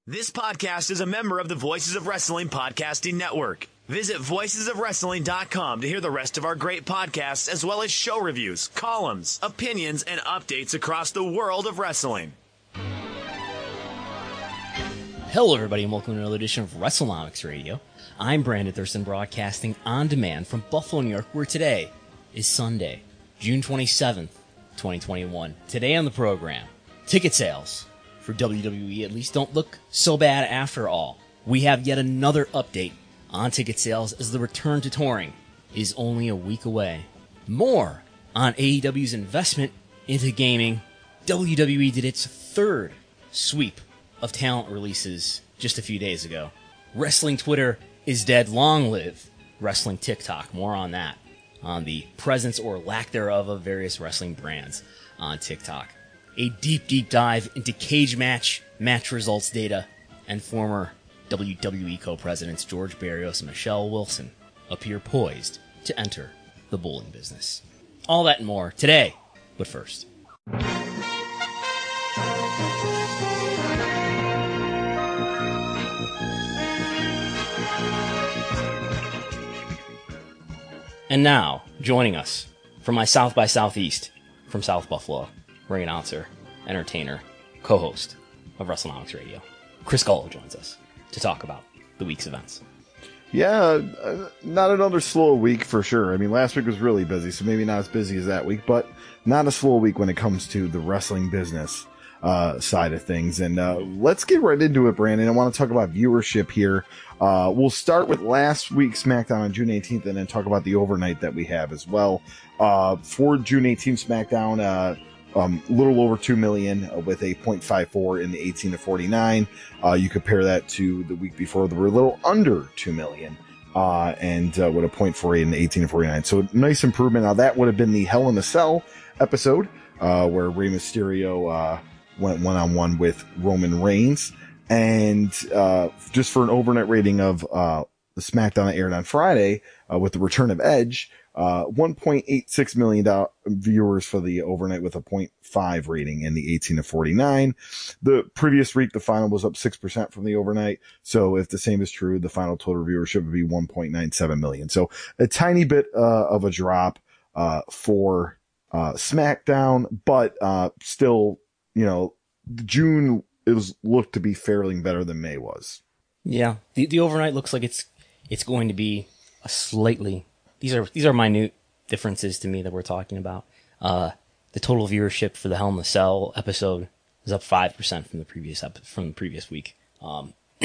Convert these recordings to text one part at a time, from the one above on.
This podcast is a member of the Voices of Wrestling Podcasting Network. Visit voicesofwrestling.com to hear the rest of our great podcasts, as well as show reviews, columns, opinions, and updates across the world of wrestling. Hello, everybody, and welcome to another edition of WrestleNomics Radio. I'm Brandon Thurston, broadcasting on demand from Buffalo, New York, where today is Sunday, June 27th, 2021. Today on the program, ticket sales for WWE at least don't look so bad after all. We have yet another update on ticket sales as the return to touring is only a week away. More on AEW's investment into gaming. WWE did its third sweep of talent releases just a few days ago. Wrestling Twitter is dead. Long live Wrestling TikTok. More on that, on the presence or lack thereof of various wrestling brands on TikTok. A deep dive into cage match results data, and former WWE co-presidents George Barrios and Michelle Wilson appear poised to enter the bowling business. All that and more today, but first. And now, joining us from my South by Southeast, from South Buffalo, ring announcer, entertainer, co-host of WrestleNomics Radio, Chris Gullo joins us to talk about the week's events. Yeah, not another slow week for sure. I mean, last week was really busy, so maybe not as busy as that week, but not a slow week when it comes to the wrestling business side of things. And let's get right into it, Brandon. I want to talk about viewership here. We'll start with last week's SmackDown on June 18th and then talk about the overnight that we have as well. For June 18th SmackDown, little over 2 million with a 0.54 in the 18 to 49. You compare that to the week before, they were a little under 2 million and with a 0.48 in the 18 to 49. So nice improvement. Now that would have been the Hell in a Cell episode where Rey Mysterio went one-on-one with Roman Reigns. And just for an overnight rating of the SmackDown that aired on Friday with the return of Edge, 1.86 million viewers for the overnight with a 0.5 rating in the 18 to 49. The previous week, the final was up 6% from the overnight. So if the same is true, the final total viewership would be 1.97 million. So a tiny bit of a drop for SmackDown, but still, you know, June looked to be fairly better than May was. Yeah, the overnight looks like it's going to be a slightly. These are minute differences to me that we're talking about. The total viewership for the Hell in a Cell episode is up 5% from the previous week, up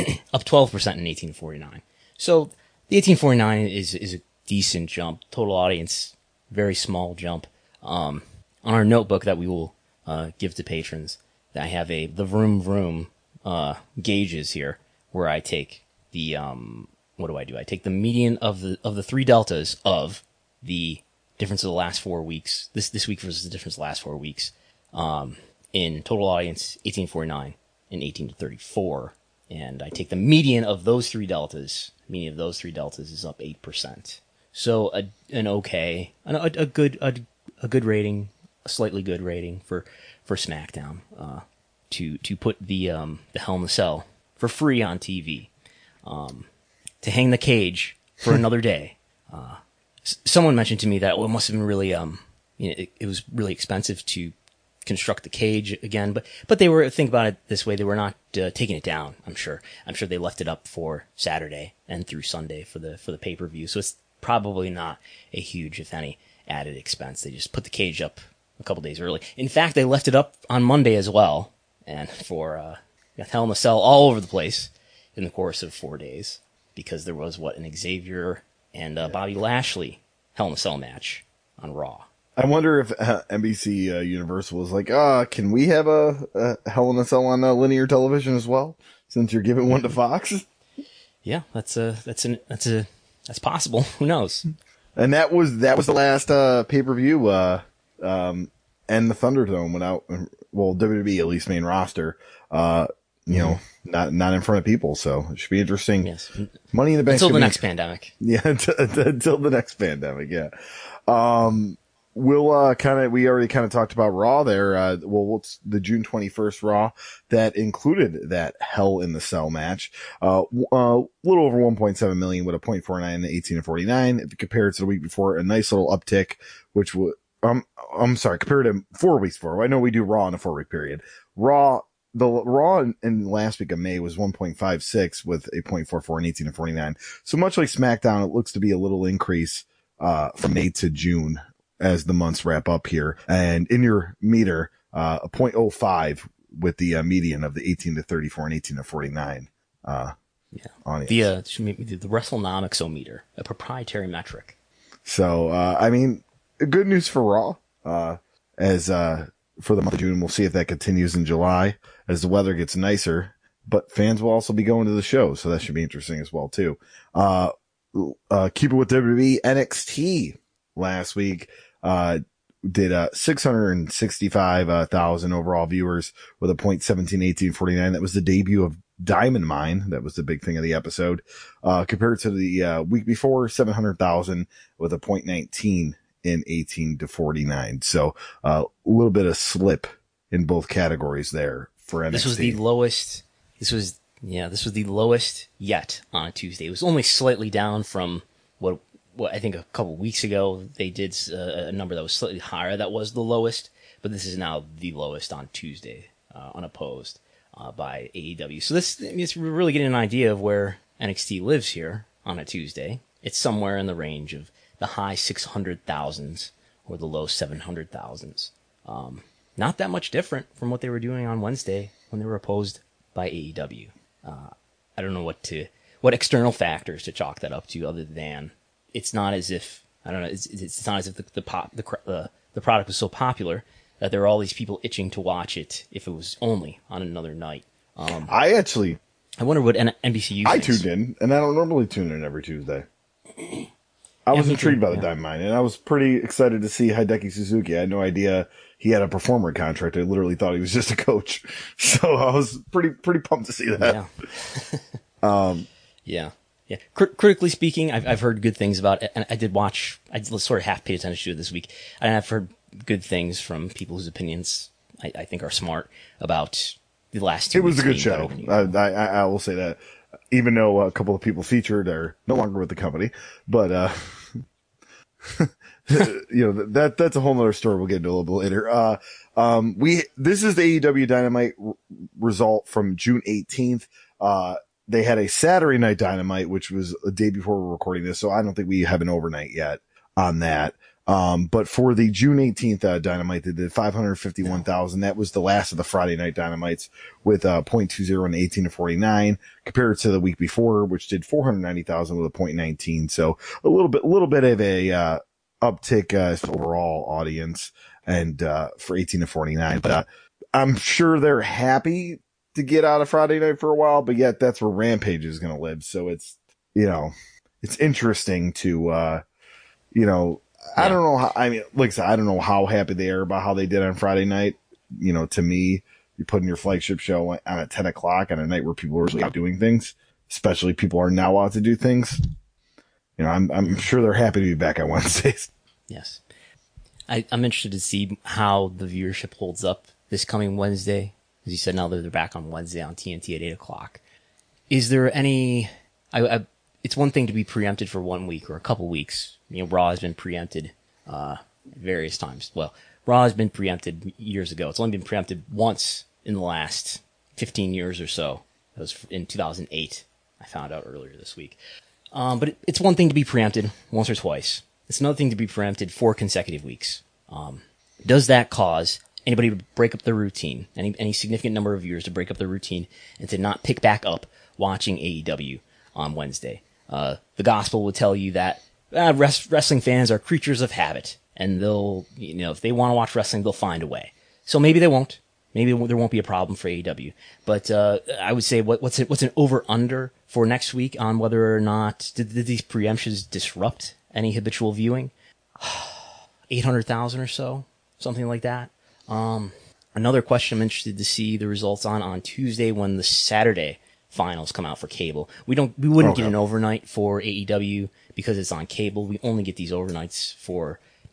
12% in 1849. So the 1849 is a decent jump. Total audience, very small jump. On our notebook that we will give to patrons, I have the vroom gauges here where I take the what do? I take the median of the three deltas of the difference of the last 4 weeks. This week versus the difference of the last 4 weeks. In total audience, 1849 and 18 to 34. And I take the median of those three deltas. Median of those three deltas is up 8%. So a good rating, a slightly good rating for SmackDown, to put the Hell in a Cell for free on TV. To hang the cage for another day. Someone mentioned to me that it must have been really, it was really expensive to construct the cage again, but they were, think about it this way, they were not taking it down. I'm sure they left it up for Saturday and through Sunday for the pay-per-view. So it's probably not a huge, if any, added expense. They just put the cage up a couple days early. In fact, they left it up on Monday as well, and for Hell in a Cell all over the place in the course of 4 days. Because there was, an Xavier and Bobby Lashley Hell in a Cell match on Raw. I wonder if NBC Universal was like, can we have a Hell in a Cell on linear television as well, since you're giving one to Fox? Yeah, that's possible. Who knows? And that was the last pay-per-view, and the Thunderdome went out. Well, WWE at least main roster. You know, not in front of people, so it should be interesting. Yes. Money in the Bank until the next pandemic. Yeah, until the next pandemic. Yeah. we already kind of talked about Raw there. What's the June 21st Raw that included that Hell in the Cell match? Little over 1.7 million with a 0.49 to 18 to 49. If you compare it to the week before, a nice little uptick, which would, I'm sorry, compared to 4 weeks before. I know we do Raw in a 4-week period. The Raw in last week of May was 1.56 with a 0.44 and 18 to 49. So much like SmackDown, it looks to be a little increase, from May to June as the months wrap up here. And in your meter, a 0.05 with the median of the 18 to 34 and 18 to 49. Audience. The WrestleNomics-o-meter, a proprietary metric. So, good news for Raw, for the month of June. We'll see if that continues in July as the weather gets nicer, but fans will also be going to the show. So that should be interesting as well, too. Keep it with WWE. NXT last week, did 665,000 overall viewers with a 0.171849. That was the debut of Diamond Mine. That was the big thing of the episode. Compared to the week before, 700,000 with a 0.19 in 18 to 49. So a little bit of slip in both categories there for NXT. This was the lowest. This was the lowest yet on a Tuesday. It was only slightly down from what I think a couple weeks ago they did a number that was slightly higher. That was the lowest, but this is now the lowest on Tuesday, unopposed by AEW. So it's really getting an idea of where NXT lives here on a Tuesday. It's somewhere in the range of the high 600,000s or the low 700,000s. Not that much different from what they were doing on Wednesday when they were opposed by AEW. I don't know what external factors to chalk that up to other than it's not as if, I don't know, it's not as if the product was so popular that there are all these people itching to watch it if it was only on another night. I wonder what NBCU I tuned in, and I don't normally tune in every Tuesday. I was intrigued by the Diamond Mine, and I was pretty excited to see Hideki Suzuki. I had no idea he had a performer contract. I literally thought he was just a coach. So I was pretty pumped to see that. Yeah. Yeah. Critically speaking, I've heard good things about it, and I sort of half paid attention to it this week, and I've heard good things from people whose opinions I think are smart about the last 2 weeks. It was a good show. I will say that. Even though a couple of people featured are no longer with the company, but, that's a whole nother story we'll get into a little bit later. This is the AEW Dynamite result from June 18th. They had a Saturday Night Dynamite, which was a day before we're recording this. So I don't think we have an overnight yet on that. But for the June 18th, Dynamite, they did 551,000. That was the last of the Friday Night Dynamites with, 0.20 and 18 to 49 compared to the week before, which did 490,000 with a 0.19. So a little bit of a, uptick, overall audience and, for 18 to 49. But, I'm sure they're happy to get out of Friday night for a while, but yet that's where Rampage is going to live. So it's, it's interesting to, I don't know how, like I said, I don't know how happy they are about how they did on Friday night. To me, you put in your flagship show on at 10 o'clock on a night where people are really out doing things, especially people are now out to do things. I'm sure they're happy to be back on Wednesdays. Yes. I'm interested to see how the viewership holds up this coming Wednesday. As you said, now that they're back on Wednesday on TNT at 8 o'clock. Is there any, it's one thing to be preempted for 1 week or a couple weeks. Raw has been preempted various times. Well, Raw has been preempted years ago. It's only been preempted once in the last 15 years or so. That was in 2008. I found out earlier this week. But it's one thing to be preempted once or twice. It's another thing to be preempted 4 consecutive weeks. Does that cause anybody to break up their routine, any significant number of viewers to break up their routine and to not pick back up watching AEW on Wednesday? The gospel would tell you that wrestling fans are creatures of habit, and they'll, if they want to watch wrestling, they'll find a way. So maybe they won't. Maybe there won't be a problem for AEW. But I would say what's an over-under for next week on whether or not did these preemptions disrupt any habitual viewing? 800,000 or so, something like that. Another question I'm interested to see the results on Tuesday when the Saturday finals come out for cable. We wouldn't get an overnight for AEW because it's on cable. We only get these overnights for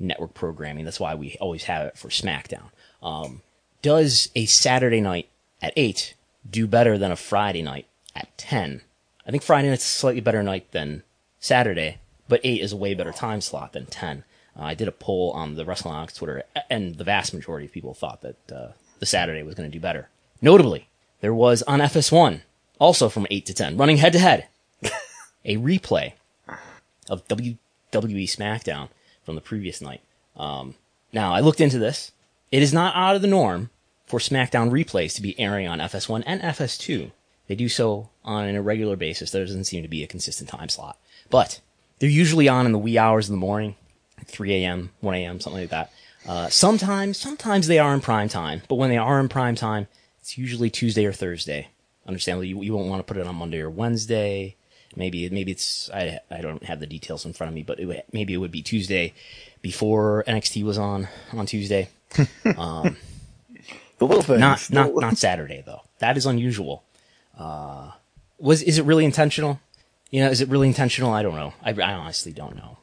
network programming. That's why we always have it for SmackDown. Does a Saturday night at 8 do better than a Friday night at 10? I think Friday night's a slightly better night than Saturday, but 8 is a way better time slot than 10. I did a poll on the WrestleNomics Twitter, and the vast majority of people thought that the Saturday was going to do better. Notably, there was on FS1, also from 8 to 10, running head-to-head, a replay of WWE SmackDown from the previous night. Now, I looked into this. It is not out of the norm for SmackDown replays to be airing on FS1 and FS2. They do so on an irregular basis. There doesn't seem to be a consistent time slot. But they're usually on in the wee hours of the morning, 3 a.m., 1 a.m., something like that. Sometimes they are in prime time, but when they are in prime time, it's usually Tuesday or Thursday. Understandably, you won't want to put it on Monday or Wednesday. Maybe it's, I don't have the details in front of me, but maybe it would be Tuesday before NXT was on Tuesday. The little things. Not Saturday though. That is unusual. Is it really intentional? Is it really intentional? I don't know. I honestly don't know.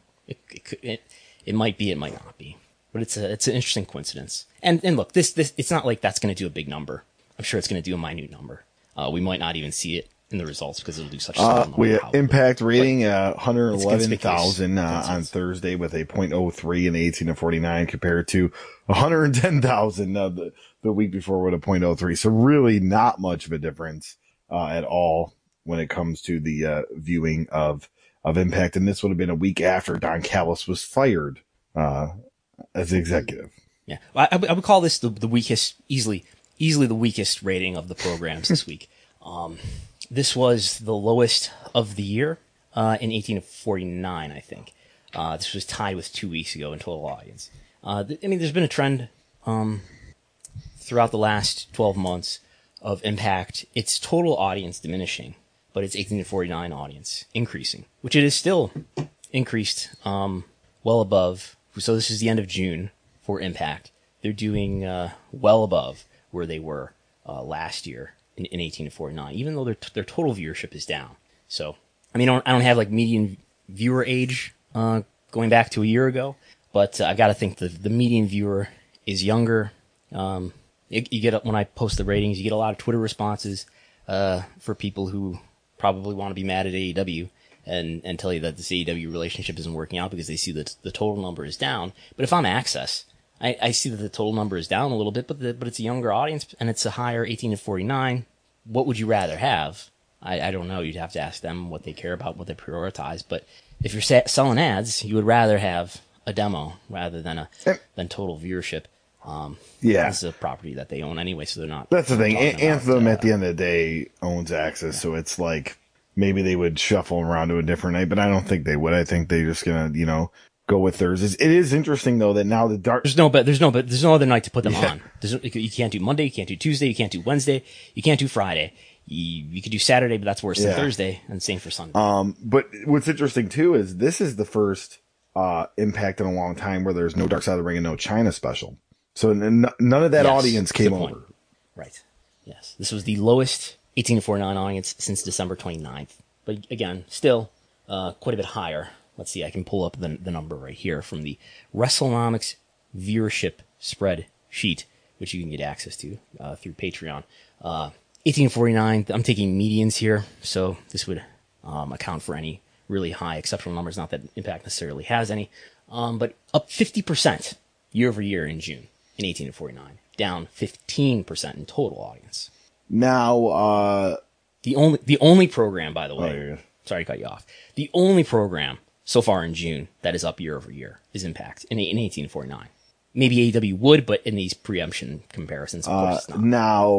It might be, it might not be, but it's an interesting coincidence. And look, this it's not like that's going to do a big number. I'm sure it's going to do a minute number. We might not even see it in the results because it'll do such a small number. We Impact rating 111,000 on Thursday with a .03 and 18-49 compared to 110,000 the week before with a .03. So really not much of a difference at all when it comes to the viewing of Impact. And this would have been a week after Don Callis was fired as executive. Yeah, I would call this the weakest, easily the weakest rating of the programs this week. This was the lowest of the year in 1849, I think. This was tied with 2 weeks ago in total audience. There's been a trend throughout the last 12 months of Impact. Its total audience diminishing, but its 18-49 audience increasing, which it is still increased well above. So this is the end of June for Impact. They're doing well above where they were last year in 18-49, even though their total viewership is down. So, I don't have like median viewer age going back to a year ago, but I got to think the median viewer is younger. You get, when I post the ratings, you get a lot of Twitter responses for people who probably want to be mad at AEW and tell you that this AEW relationship isn't working out because they see that the total number is down. But if I'm Access, I see that the total number is down a little bit, but it's a younger audience and it's a higher 18-49. What would you rather have? I don't know. You'd have to ask them what they care about, what they prioritize. But if you're selling ads, you would rather have a demo rather than total viewership. Yeah, this is a property that they own anyway, so they're not. That's the thing. Anthem at the end of the day owns Access, so it's like maybe they would shuffle around to a different night, but I don't think they would. I think they're just gonna, go with Thursdays. It is interesting though that now the dark. There's no other night to put them on. You can't do Monday, you can't do Tuesday, you can't do Wednesday, you can't do Friday. You could do Saturday, but that's worse than Thursday, and same for Sunday. But what's interesting too is this is the first Impact in a long time where there's no Dark Side of the Ring and no China special. So none of that audience came over. Right. Yes. This was the lowest 18-49 audience since December 29th. But again, still quite a bit higher. Let's see, I can pull up the number right here from the WrestleNomics viewership spread sheet, which you can get access to through Patreon. 18-49, I'm taking medians here, so this would account for any really high exceptional numbers, not that Impact necessarily has any, but up 50% year over year in June in 18-49, down 15% in total audience. Now, the only program, by the way, sorry to cut you off, the only program so far in June that is up year over year is Impact in 18-49. Maybe AEW would, but in these preemption comparisons, of course it's not. Now,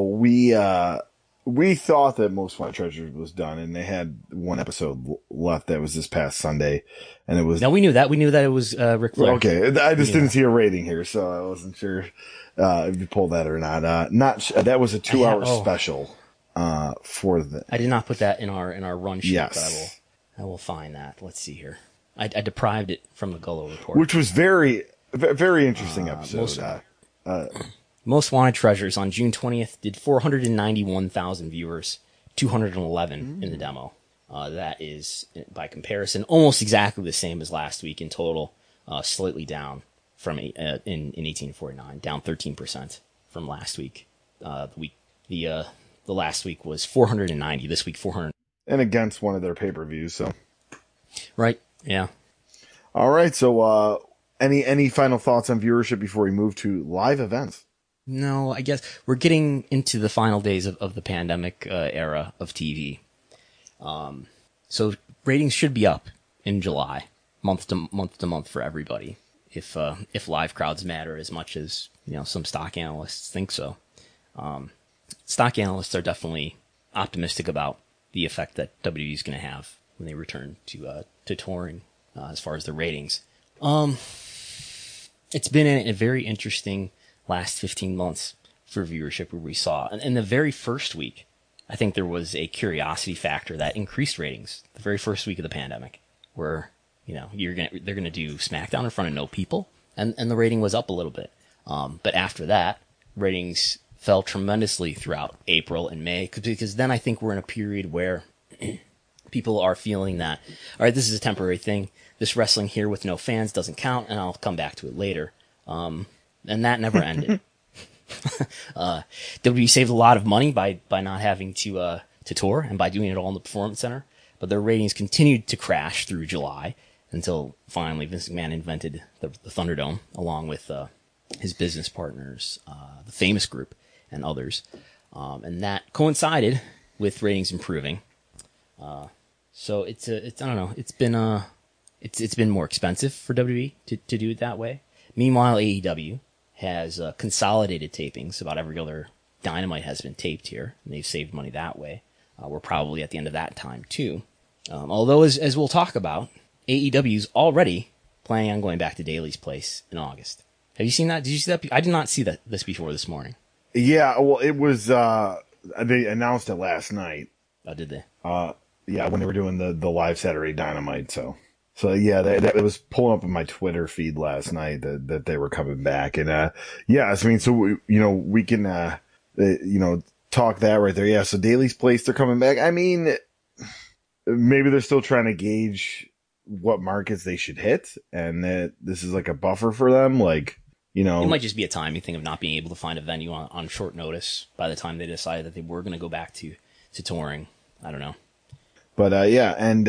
we thought that Most Wanted Treasures was done, and they had one episode left that was this past Sunday, and it was... No, we knew that. We knew that it was Ric Flair. Okay, I just didn't see a rating here, so I wasn't sure if you pulled that or not. That was a 2-hour special for the... I did not put that in our run sheet, yes. But I will find that. Let's see here. I deprived it from the Gullo report. Which was very, very interesting episode. Most Wanted Treasures on June 20th did 491,000 viewers, 211 in the demo. That is, by comparison, almost exactly the same as last week in total, slightly down from in 1849, down 13% from last week. The last week was 490. This week 400. And against one of their pay-per-views. So right, yeah. All right. So any final thoughts on viewership before we move to live events? No, I guess we're getting into the final days of the pandemic era of TV. So ratings should be up in July, month to month for everybody. If live crowds matter as much as, some stock analysts think so. Stock analysts are definitely optimistic about the effect that WWE is going to have when they return to touring, as far as the ratings. It's been a very interesting last 15 months for viewership, where we saw in the very first week, I think there was a curiosity factor that increased ratings the very first week of the pandemic, where, they're going to do SmackDown in front of no people, and the rating was up a little bit. But after that, ratings fell tremendously throughout April and May, because then I think we're in a period where people are feeling that, all right, this is a temporary thing. This wrestling here with no fans doesn't count, and I'll come back to it later. And that never ended. WWE saved a lot of money by not having to tour and by doing it all in the Performance Center, but their ratings continued to crash through July until finally Vince McMahon invented the Thunderdome, along with his business partners, the Famous Group, and others, and that coincided with ratings improving. So it's I don't know. It's been more expensive for WWE to do it that way. Meanwhile, AEW has consolidated tapings. About every other Dynamite has been taped here, and they've saved money that way. We're probably at the end of that time too. Although, as we'll talk about, AEW's already planning on going back to Daly's Place in August. Have you seen that? Did you see that? I did not see this before this morning. Yeah, well, it was, they announced it last night. Oh, did they? Yeah, when they were doing the live Saturday Dynamite, so yeah, that was pulling up in my Twitter feed last night that they were coming back. And, yeah, I mean, so, we can, talk that right there. Yeah, so Daly's Place, they're coming back. I mean, maybe they're still trying to gauge what markets they should hit, and that this is like a buffer for them, like, It might just be a timing thing of not being able to find a venue on short notice by the time they decided that they were going to go back to touring. I don't know. But, yeah, and,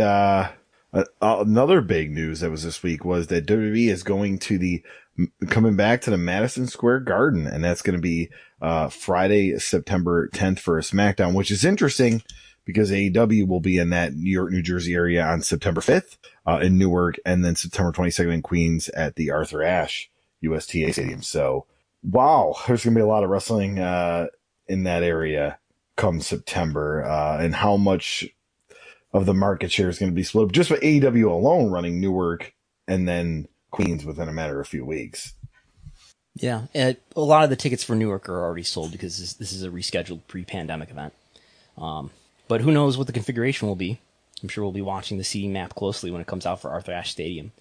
another big news that was this week was that WWE is coming back to the Madison Square Garden, and that's going to be, Friday, September 10th for a SmackDown, which is interesting because AEW will be in that New York, New Jersey area on September 5th, in Newark, and then September 22nd in Queens at the Arthur Ashe USTA Stadium. So, wow, there's going to be a lot of wrestling, in that area come September, and how much of the market share is going to be split just with AEW alone running Newark and then Queens within a matter of a few weeks. Yeah, a lot of the tickets for Newark are already sold because this is a rescheduled pre-pandemic event. But who knows what the configuration will be. I'm sure we'll be watching the seating map closely when it comes out for Arthur Ashe Stadium.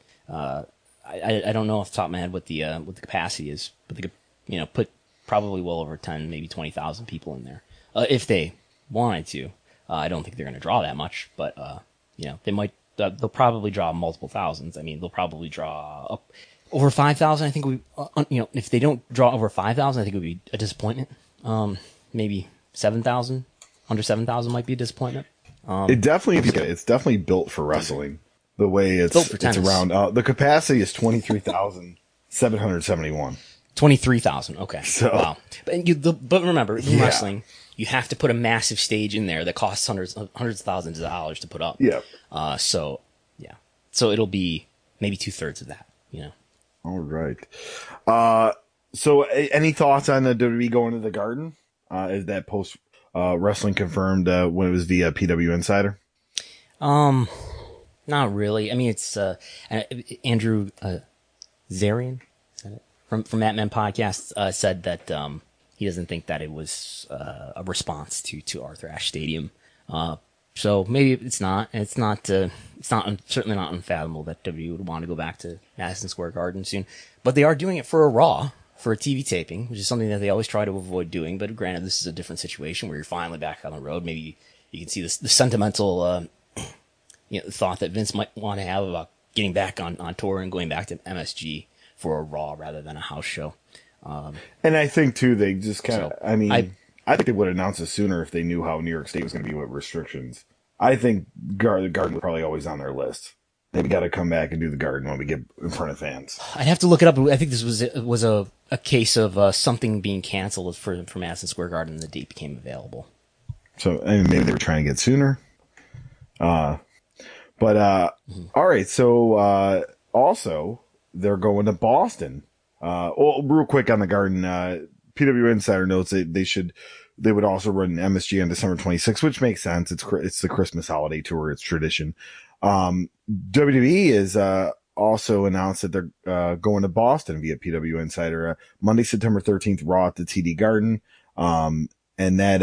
I don't know off the top of my head what the capacity is, but they could put probably well over 10, maybe 20,000 people in there if they wanted to. I don't think they're going to draw that much, but they might. They'll probably draw multiple thousands. I mean, they'll probably draw up over 5,000. I think if they don't draw over 5,000, I think it would be a disappointment. Maybe 7,000, under 7,000 might be a disappointment. It's definitely built for wrestling. The way it's around. The capacity is 23,771. 23,000. Okay. So, wow. But remember, in wrestling, you have to put a massive stage in there that costs hundreds of thousands of dollars to put up. Yeah. So it'll be maybe 2/3 of that. All right. So any thoughts on the WWE going to the Garden? Is that post wrestling confirmed when it was via PW Insider? Not really. I mean, it's Andrew Zarian from Matt Men Podcast said that he doesn't think that it was a response to Arthur Ashe Stadium. So maybe it's not. It's certainly not unfathomable that WWE would want to go back to Madison Square Garden soon. But they are doing it for a Raw, for a TV taping, which is something that they always try to avoid doing. But granted, this is a different situation where you're finally back on the road. Maybe you can see the sentimental thought that Vince might want to have about getting back on tour and going back to MSG for a Raw rather than a house show. And I think too, they just kind of. So, I think they would announce it sooner if they knew how New York State was going to be with restrictions. I think the Garden was probably always on their list. They've got to come back and do the Garden when we get in front of fans. I'd have to look it up. I think this was a case of something being canceled for Madison Square Garden, and the date became available. So maybe they were trying to get sooner. All right. So also they're going to Boston. Real quick on the Garden. PW Insider notes they would also run an MSG on December 26th, which makes sense. It's the Christmas holiday tour. It's tradition. WWE is also announced that they're going to Boston via PW Insider Monday, September 13th, Raw at the TD Garden. And then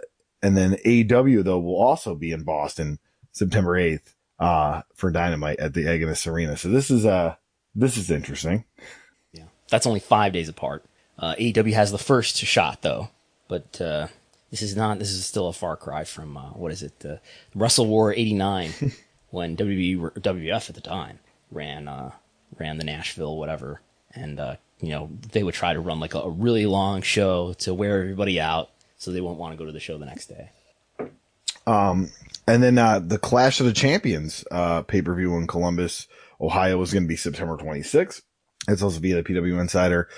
AEW though will also be in Boston September 8th for Dynamite at the Agnes Arena. So this is interesting. Yeah, that's only 5 days apart. AEW has the first shot though, but this is still a far cry from what is it? Wrestle War '89. When WWF at the time ran the Nashville whatever, and they would try to run like a really long show to wear everybody out, so they won't want to go to the show the next day. And then the Clash of the Champions pay-per-view in Columbus, Ohio is going to be September 26th. It's also via the PW Insider.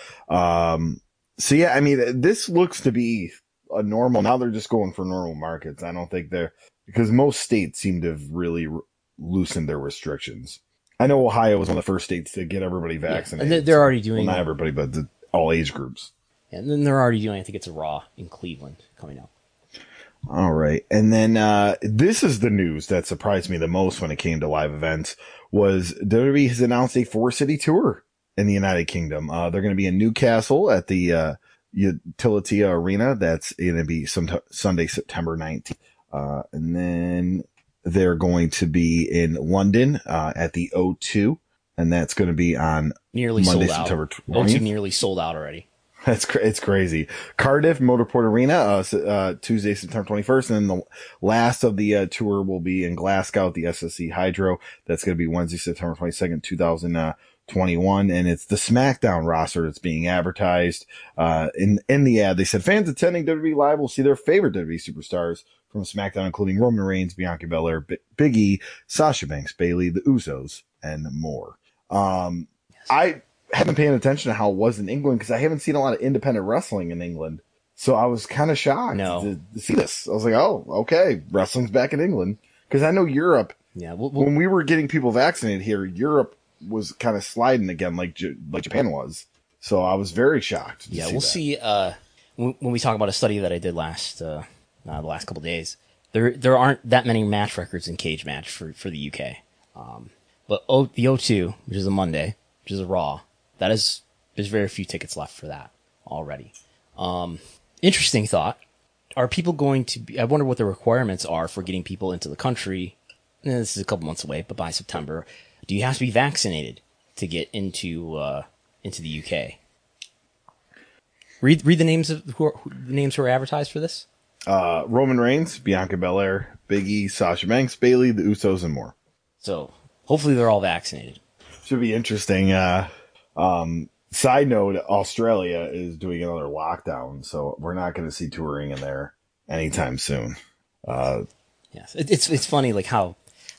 So yeah, I mean, this looks to be a normal. Now they're just going for normal markets. I don't think because most states seem to have really loosened their restrictions. I know Ohio was one of the first states to get everybody vaccinated. And they're already doing not everybody, but all age groups. And then they're already doing, I think it's a Raw in Cleveland coming up. All right. And then this is the news that surprised me the most when it came to live events was WWE has announced a 4-city tour in the United Kingdom. They're going to be in Newcastle at the Utilitea Arena. That's going to be Sunday, September 19th. And then they're going to be in London at the O2, and that's going to be on Monday, September 20th. O2 nearly sold out already. It's crazy. Cardiff Motorport Arena, Tuesday, September 21st. And then the last of the tour will be in Glasgow at the SSE Hydro. That's going to be Wednesday, September 22nd, 2021. And it's the SmackDown roster that's being advertised. In the ad, they said fans attending WWE Live will see their favorite WWE superstars from SmackDown, including Roman Reigns, Bianca Belair, Big E, Sasha Banks, Bayley, the Usos, and more. I haven't been paying attention to how it was in England because I haven't seen a lot of independent wrestling in England. So I was kind of shocked to see this. I was like, oh, okay, wrestling's back in England. Because I know Europe, when we were getting people vaccinated here, Europe was kind of sliding again like Japan was. So I was very shocked. We'll see when we talk about a study that I did the last couple of days. There aren't that many match records in cage match for the UK. But the O2, which is a Monday, which is a Raw, there's very few tickets left for that already. Interesting thought. Are people going to be, I wonder what the requirements are for getting people into the country. This is a couple months away, but by September, do you have to be vaccinated to get into the UK? Read the names of who are advertised for this. Roman Reigns, Bianca Belair, Big E, Sasha Banks, Bayley, the Usos, and more. So hopefully they're all vaccinated. Should be interesting. Side note, Australia is doing another lockdown, so we're not going to see touring in there anytime soon. Yes, it's funny like how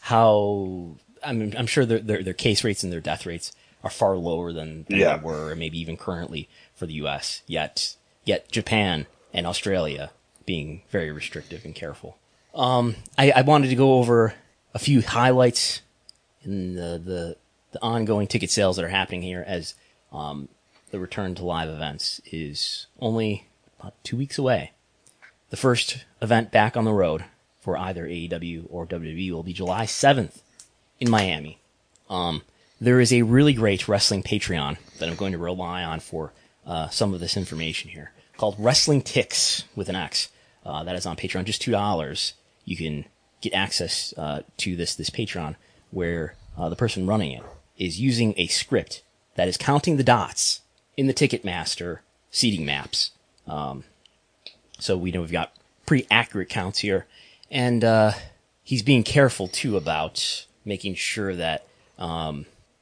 I'm sure their case rates and their death rates are far lower than they were, or maybe even currently for the U.S. Yet Japan and Australia being very restrictive and careful. I wanted to go over a few highlights in the ongoing ticket sales that are happening here as the return to live events is only about 2 weeks away. The first event back on the road for either AEW or WWE will be July 7th in Miami. There is a really great wrestling Patreon that I'm going to rely on for some of this information here called Wrestling Ticks with an X. That is on Patreon, just $2. You can get access to this Patreon where the person running it is using a script that is counting the dots in the Ticketmaster seating maps. So we know we've got pretty accurate counts here. And he's being careful, too, about making sure that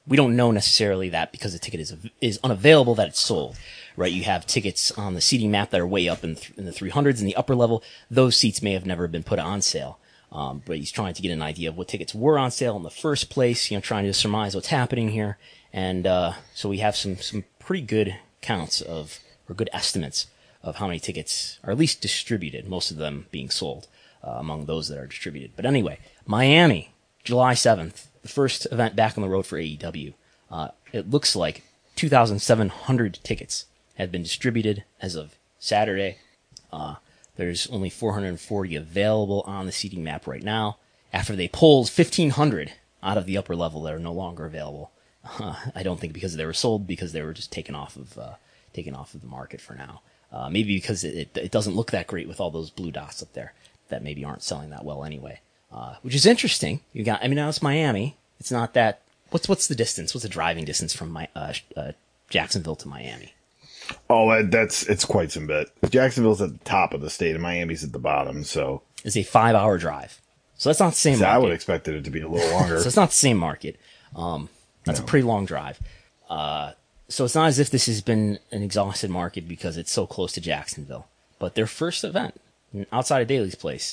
we don't know necessarily that because the ticket is unavailable that it's sold, right? You have tickets on the seating map that are way up in the 300s in the upper level. Those seats may have never been put on sale. But he's trying to get an idea of what tickets were on sale in the first place, trying to surmise what's happening here. And, so we have some pretty good counts or good estimates of how many tickets are at least distributed, most of them being sold, among those that are distributed. But anyway, Miami, July 7th, the first event back on the road for AEW. It looks like 2,700 tickets have been distributed as of Saturday. There's only 440 available on the seating map right now, after they pulled 1,500 out of the upper level that are no longer available. I don't think because they were sold, because they were just taken off of the market for now. Maybe because it doesn't look that great with all those blue dots up there that maybe aren't selling that well anyway. Which is interesting. Now it's Miami. It's not that. What's the distance? What's the driving distance from Jacksonville to Miami? Oh, it's quite some bit. Jacksonville's at the top of the state and Miami's at the bottom, so. It's a 5-hour drive. So that's not the same market. I would expect it to be a little longer. So it's not the same market. That's a pretty long drive. So it's not as if this has been an exhausted market because it's so close to Jacksonville. But their first event, outside of Daly's Place,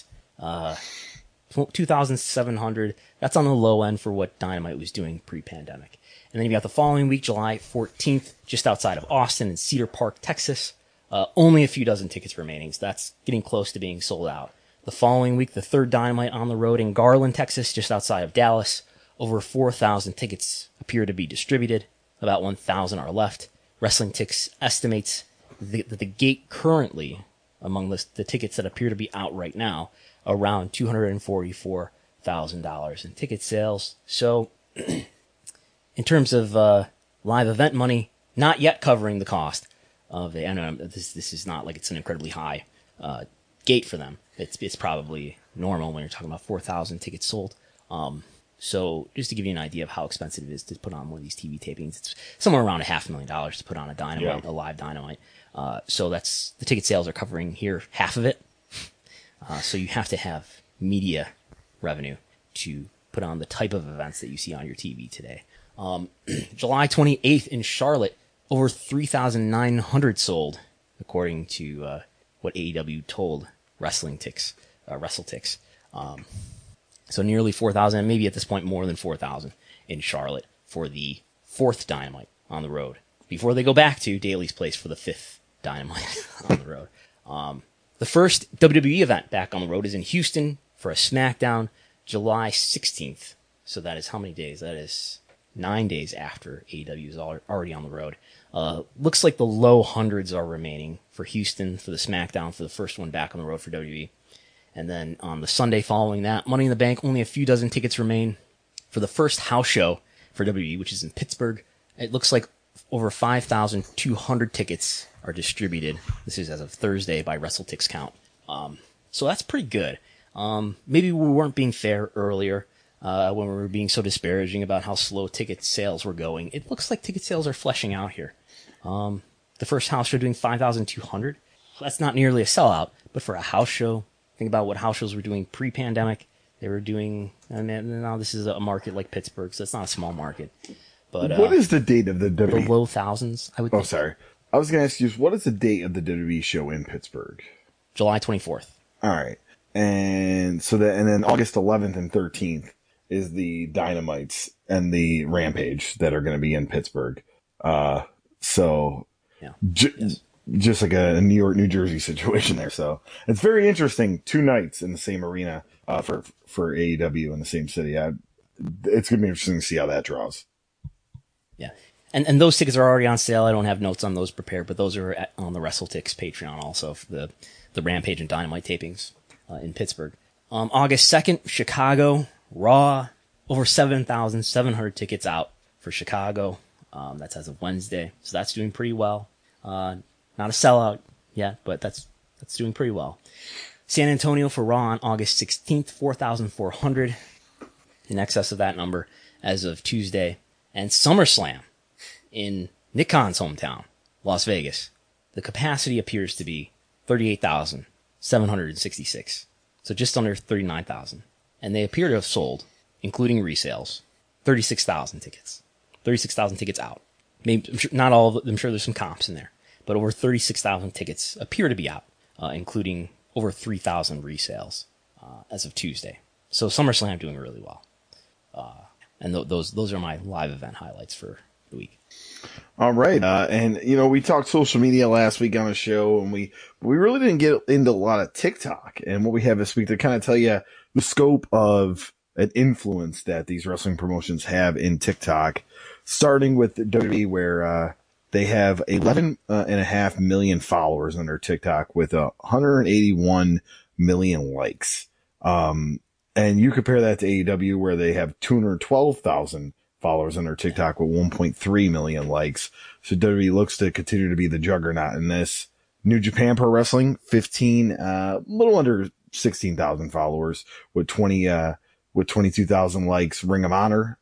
2,700, that's on the low end for what Dynamite was doing pre-pandemic. And then you got the following week, July 14th, just outside of Austin in Cedar Park, Texas. Only a few dozen tickets remaining, so that's getting close to being sold out. The following week, the third Dynamite on the road in Garland, Texas, just outside of Dallas. Over 4,000 tickets appear to be distributed. About 1,000 are left. Wrestling Tix estimates that the gate currently, among the tickets that appear to be out right now, around $244,000 in ticket sales. So, in terms of live event money, not yet covering the cost of this is not like it's an incredibly high gate for them. It's probably normal when you're talking about 4,000 tickets sold. So just to give you an idea of how expensive it is to put on one of these TV tapings, it's somewhere around $500,000 to put on a Dynamite, a live Dynamite. So that's the ticket sales are covering here half of it. So you have to have media revenue to put on the type of events that you see on your TV today. July 28th in Charlotte, over 3,900 sold, according to what AEW told WrestleTix. So nearly 4,000, maybe at this point more than 4,000 in Charlotte for the fourth Dynamite on the road, before they go back to Daly's Place for the fifth Dynamite on the road. The first WWE event back on the road is in Houston for a SmackDown, July 16th. So that is how many days? That is 9 days after AEW is already on the road. Looks like the low hundreds are remaining for Houston for the SmackDown for the first one back on the road for WWE. And then on the Sunday following that, Money in the Bank, only a few dozen tickets remain for the first house show for WWE, which is in Pittsburgh. It looks like over 5,200 tickets are distributed. This is as of Thursday by WrestleTix count. So that's pretty good. Maybe we weren't being fair earlier when we were being so disparaging about how slow ticket sales were going. It looks like ticket sales are fleshing out here. The first house show doing 5,200. That's not nearly a sellout, but for a house show, think about what house shows were doing pre-pandemic. They were doing, and now this is a market like Pittsburgh, so it's not a small market. But what is the date of the the WWE? low thousands, I would think. Sorry. I was going to ask you, what is the date of the WWE show in Pittsburgh? July 24th. All right. And then August 11th and 13th is the Dynamites and the Rampage that are going to be in Pittsburgh. So Yeah. Just like a New York, New Jersey situation there. So it's very interesting. 2 nights in the same arena, for AEW in the same city. It's going to be interesting to see how that draws. Yeah. And those tickets are already on sale. I don't have notes on those prepared, but those are on the WrestleTix Patreon also for the Rampage and Dynamite tapings in Pittsburgh. August 2nd, Chicago, Raw, over 7,700 tickets out for Chicago. That's as of Wednesday, so that's doing pretty well. Not a sellout yet, but that's doing pretty well. San Antonio for Raw on August 16th, 4,400, in excess of that number as of Tuesday. And SummerSlam in Nick Khan's hometown, Las Vegas. The capacity appears to be 38,766. So just under 39,000. And they appear to have sold, including resales, 36,000 tickets. 36,000 tickets out. Maybe, I'm sure, not all of them. I'm sure there's some comps in there, but over 36,000 tickets appear to be out, including over 3,000 resales as of Tuesday. So SummerSlam doing really well. And those are my live event highlights for the week. All right. And, we talked social media last week on the show, and we really didn't get into a lot of TikTok. And what we have this week to kind of tell you the scope of an influence that these wrestling promotions have in TikTok, starting with WWE, where they have 11.5 million followers on their TikTok with 181 million likes. And you compare that to AEW, where they have 212,000 followers on their TikTok with 1.3 million likes. So WWE looks to continue to be the juggernaut in this. New Japan Pro Wrestling, little under 16,000 followers with 22,000 likes. Ring of Honor,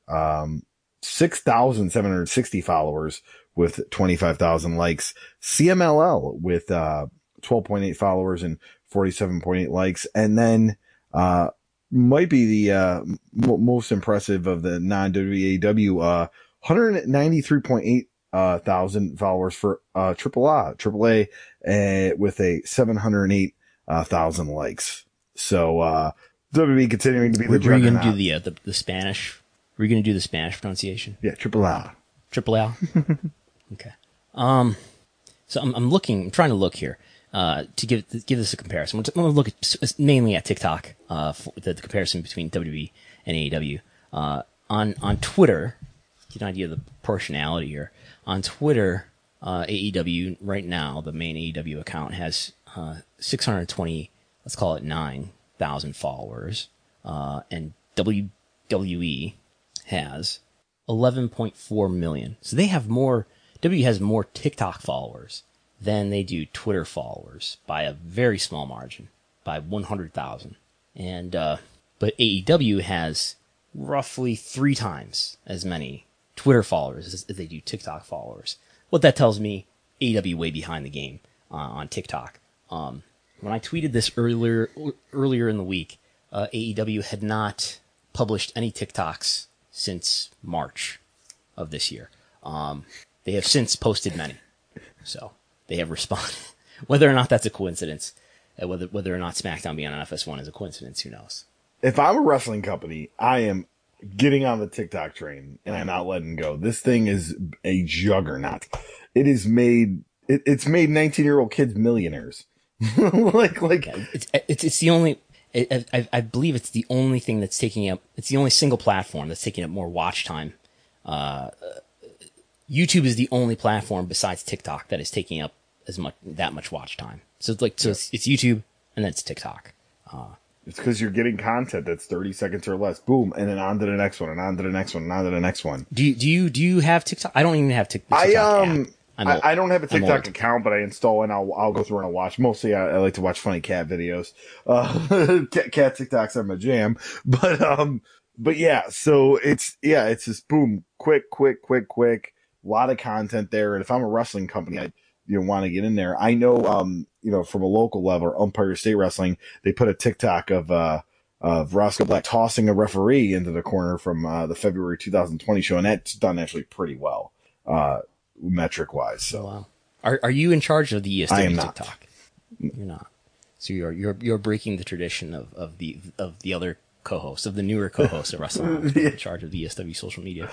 6,760 followers with 25,000 likes. CMLL with 12.8 followers and 47.8 likes. And then might be the most impressive of the non-WAW, 193.8 thousand followers for AAA with a 708,000 likes. So WWE continuing to be the juggernaut. Were you going to do the Spanish? Were you going to do the Spanish pronunciation? Yeah, AAA. AAA. Okay. So I'm trying to look here. To give this a comparison, I'm going to look at, mainly at TikTok, for the comparison between WWE and AEW. On Twitter, to get an idea of the proportionality here. On Twitter, AEW right now, the main AEW account has 620, let's call it 9,000 followers, and WWE has 11.4 million. So they have more. WWE has more TikTok followers than they do Twitter followers by a very small margin, by 100,000. And but AEW has roughly 3 times as many Twitter followers as they do TikTok followers. What that tells me, AEW way behind the game on TikTok. When I tweeted this earlier in the week, AEW had not published any TikToks since March of this year. They have since posted many, so they have responded. Whether or not that's a coincidence, whether or not SmackDown being on FS1 is a coincidence, who knows? If I'm a wrestling company, I am getting on the TikTok train and I'm not letting go. This thing is a juggernaut. It is it's made 19-year-old kids millionaires. It's the only. I believe it's the only thing that's taking up. It's the only single platform that's taking up more watch time. YouTube is the only platform besides TikTok that is taking up that much watch time. So it's YouTube and then it's TikTok. It's because you're getting content that's 30 seconds or less. Boom, and then on to the next one, and on to the next one, and on to the next one. Do you have TikTok? I don't even have TikTok. I don't have a TikTok account, but I install and I'll go through and I'll watch. Mostly, I like to watch funny cat videos. Cat TikToks are my jam. But yeah, so it's just boom, quick. A lot of content there. And if I'm a wrestling company, I want to get in there. I know, from a local level, Umpire State Wrestling, they put a TikTok of Roscoe Black tossing a referee into the corner from the February 2020 show, and that's done actually pretty well, metric wise. So, wow. Are you in charge of the ESW I am not. TikTok? You're not. So you're breaking the tradition of the other co-host, of the newer co-host of Wrestling, in charge of the ESW social media.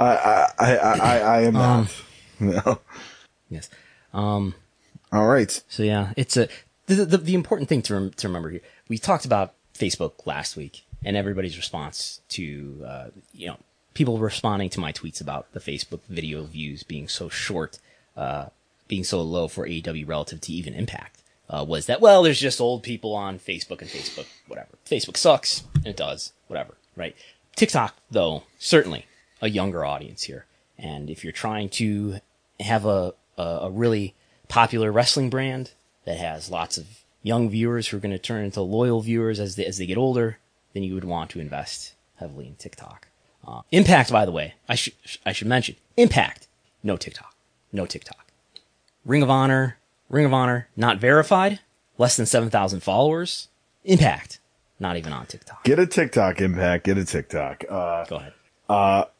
I am not. No. Yes. All right. So yeah, it's the important thing to remember here. We talked about Facebook last week and everybody's response to, people responding to my tweets about the Facebook video views being so short, being so low for AEW relative to even Impact. Was that, well, there's just old people on Facebook and Facebook, whatever. Facebook sucks, and it does, whatever, right? TikTok, though, certainly a younger audience here. And if you're trying to have a really popular wrestling brand that has lots of young viewers who are going to turn into loyal viewers as they get older, then you would want to invest heavily in TikTok. Impact, by the way, I should mention, Impact, no TikTok. Ring of Honor, not verified, less than 7,000 followers. Impact, not even on TikTok. Get a TikTok, Impact. Get a TikTok. Go ahead.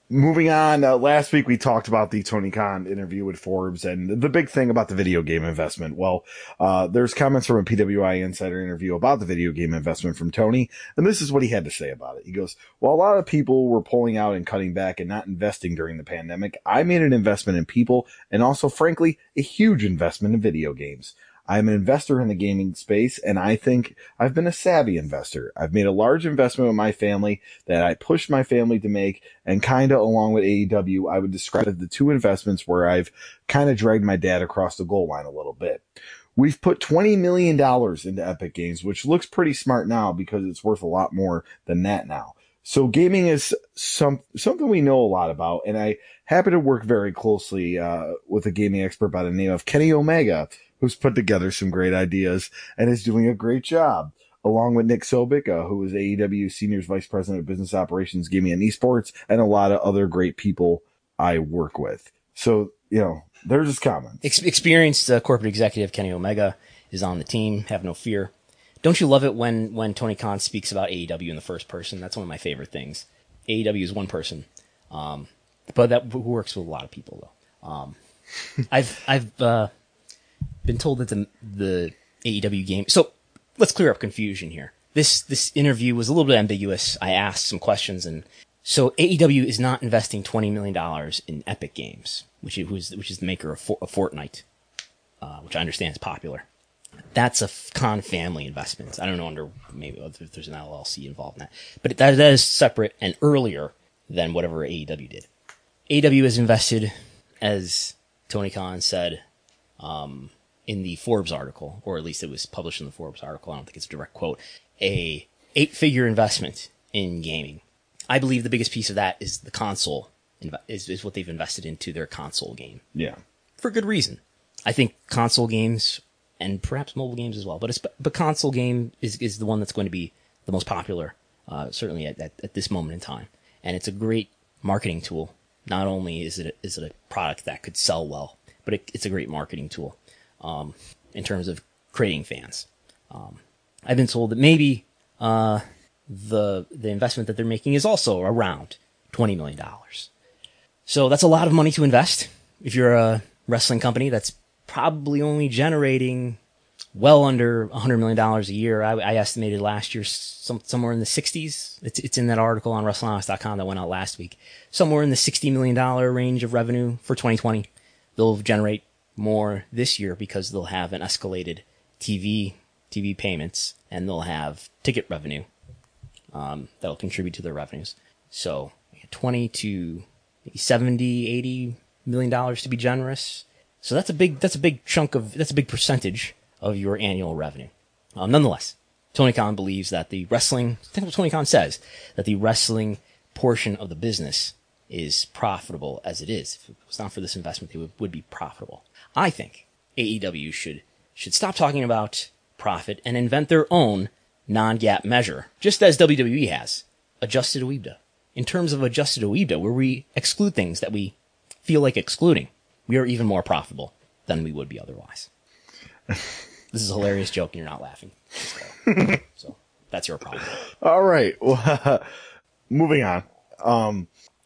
moving on, last week we talked about the Tony Khan interview with Forbes and the big thing about the video game investment. Well, there's comments from a PWI Insider interview about the video game investment from Tony, and this is what he had to say about it. He goes, "While a lot of people were pulling out and cutting back and not investing during the pandemic, I made an investment in people and also, frankly, a huge investment in video games. I'm an investor in the gaming space, and I think I've been a savvy investor. I've made a large investment with my family that I pushed my family to make, and kind of along with AEW, I would describe it as the two investments where I've kind of dragged my dad across the goal line a little bit. We've put $20 million into Epic Games, which looks pretty smart now because it's worth a lot more than that now. So gaming is something we know a lot about, and I happen to work very closely with a gaming expert by the name of Kenny Omega, who's put together some great ideas and is doing a great job, along with Nick Sobik, who is AEW Senior Vice President of Business Operations, Gaming and Esports, and a lot of other great people I work with. So, there's his comments. Experienced corporate executive Kenny Omega is on the team. Have no fear. Don't you love it when Tony Khan speaks about AEW in the first person? That's one of my favorite things. AEW is one person, but that works with a lot of people though. I've been told that the AEW game. So let's clear up confusion here. This interview was a little bit ambiguous. I asked some questions, and so AEW is not investing $20 million in Epic Games, which is the maker of Fortnite, which I understand is popular. That's a Khan family investment. I don't know maybe if there's an LLC involved in that, but that is separate and earlier than whatever AEW did. AEW has invested, as Tony Khan said, in the Forbes article, or at least it was published in the Forbes article. I don't think it's a direct quote. A 8-figure investment in gaming. I believe the biggest piece of that is the console, is what they've invested into their console game. Yeah. For good reason. I think console games, and perhaps mobile games as well, but console game is the one that's going to be the most popular, certainly at this moment in time. And it's a great marketing tool. Not only is it a product that could sell well, but it's a great marketing tool. In terms of creating fans. I've been told that maybe the investment that they're making is also around $20 million. So that's a lot of money to invest. If you're a wrestling company that's probably only generating well under $100 million a year, I estimated last year somewhere in the 60s. It's in that article on WrestleNomics.com that went out last week. Somewhere in the $60 million range of revenue for 2020. They'll generate more this year because they'll have an escalated TV payments, and they'll have ticket revenue that'll contribute to their revenues. So 20 to maybe 70, 80 million dollars to be generous. So that's a big percentage of your annual revenue. Nonetheless, Tony Khan believes that I think what Tony Khan says, that the wrestling portion of the business is profitable as it is. If it was not for this investment, it would be profitable. I think AEW should stop talking about profit and invent their own non-GAAP measure, just as WWE has, adjusted OIBDA. In terms of adjusted OIBDA, where we exclude things that we feel like excluding, we are even more profitable than we would be otherwise. This is a hilarious joke and you're not laughing. So that's your problem. All right. Well, moving on.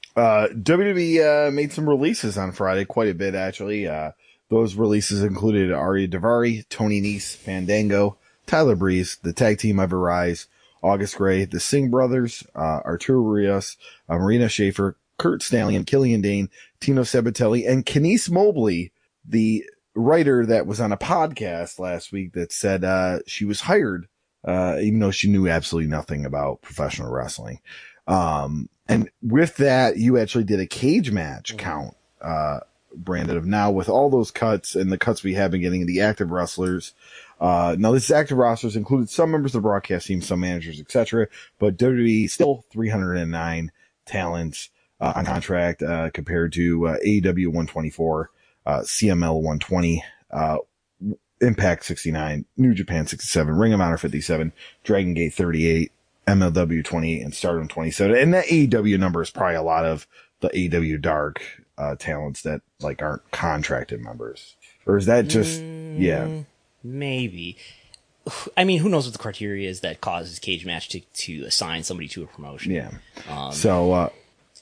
WWE made some releases on Friday, quite a bit actually. Those releases included Ari Daivari, Tony Nese, Fandango, Tyler Breeze, the Tag Team Ever Rise, August Gray, the Singh Brothers, Arturo Rios, Marina Shafir, Kurt Stallion, Killian Dane, Tino Sabatelli, and Kenise Mobley, the writer that was on a podcast last week that said she was hired, even though she knew absolutely nothing about professional wrestling. And with that, you actually did a cage match count, Brandon, of now with all those cuts and the cuts we have been getting, the active wrestlers. Now this active rosters included some members of the broadcast team, some managers, etc. But WWE still 309 talents on contract compared to AEW 124, CML 120, Impact 69, New Japan 67, Ring of Honor 57, Dragon Gate 38, MLW 28, and Stardom 27. And that AEW number is probably a lot of the AEW Dark talents that like aren't contracted members. Or is that just maybe. I mean, who knows what the criteria is that causes Cage Match to assign somebody to a promotion. Yeah. So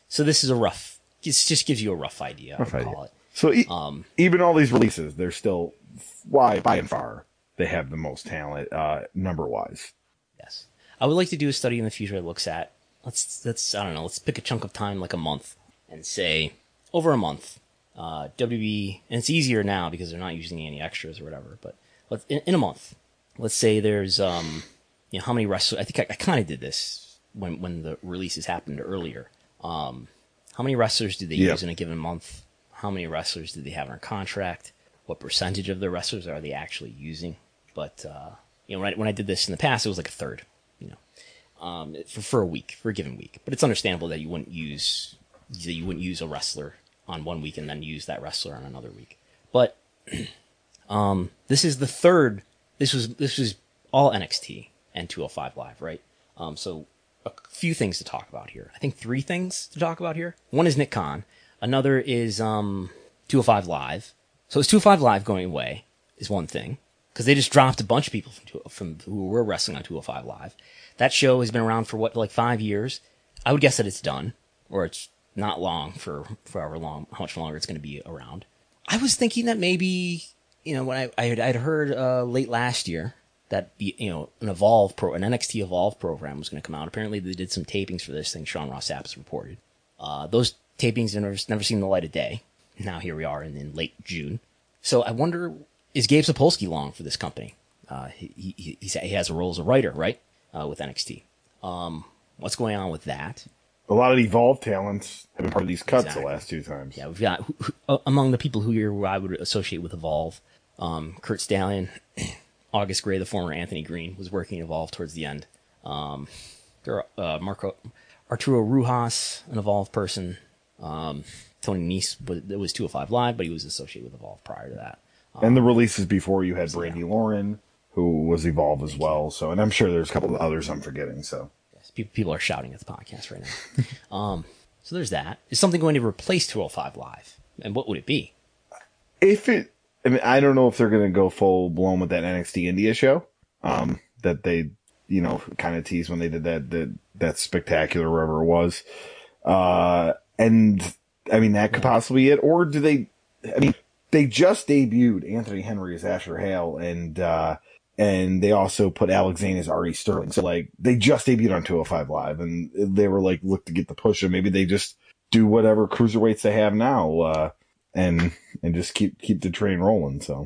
So this is it just gives you a rough idea. I would call it. So even all these releases, they're still by and far they have the most talent number wise. Yes, I would like to do a study in the future that looks at let's I don't know, let's pick a chunk of time like a month and say over a month, WB, and it's easier now because they're not using any extras or whatever. But in a month, let's say there's how many wrestlers. I think I kind of did this when the releases happened earlier. How many wrestlers do they use in a given month? How many wrestlers do they have in their contract? What percentage of their wrestlers are they actually using? But when I did this in the past, it was like a third. For a week, for a given week. But it's understandable that you wouldn't use a wrestler on one week and then use that wrestler on another week. But this is the third. This was all NXT and 205 Live, right? So a few things to talk about here. I think 3 things to talk about here. One is Nick Khan. Another is 205 Live. So it's 205 Live going away is one thing because they just dropped a bunch of people from who were wrestling on 205 Live. That show has been around for like 5 years. I would guess that it's done, or it's not long for however long, how much longer it's going to be around. I was thinking that maybe, when I'd heard late last year that an NXT Evolve program was going to come out. Apparently they did some tapings for this thing. Sean Ross Sapp has reported. Those tapings have never seen the light of day. Now here we are in late June. So I wonder, is Gabe Sapolsky long for this company? He has a role as a writer, right? With NXT. What's going on with that? A lot of Evolve talents have been part of these cuts the last 2 times. Yeah, we've got among the people who I would associate with Evolve, Kurt Stallion, August Gray, the former Anthony Green, was working Evolve towards the end. Arturo Rujas, an Evolve person. Tony Nese was 205 Live, but he was associated with Evolve prior to that. And the releases before, you had Brandy Lauren, who was Evolve as well. So, and I'm sure there's a couple of others I'm forgetting. So, yes, people are shouting at the podcast right now. So there's that. Is something going to replace 205 Live, and what would it be? I don't know if they're going to go full blown with that NXT India show. That they, kind of teased when they did that spectacular, wherever it was. And I mean, that could possibly be it. Or do they? I mean, they just debuted Anthony Henry as Asher Hale, and they also put Alex Zane as Artie Sterling. So like, they just debuted on 205 Live, and they were like, look to get the push, and maybe they just do whatever cruiserweights they have now, and just keep the train rolling. So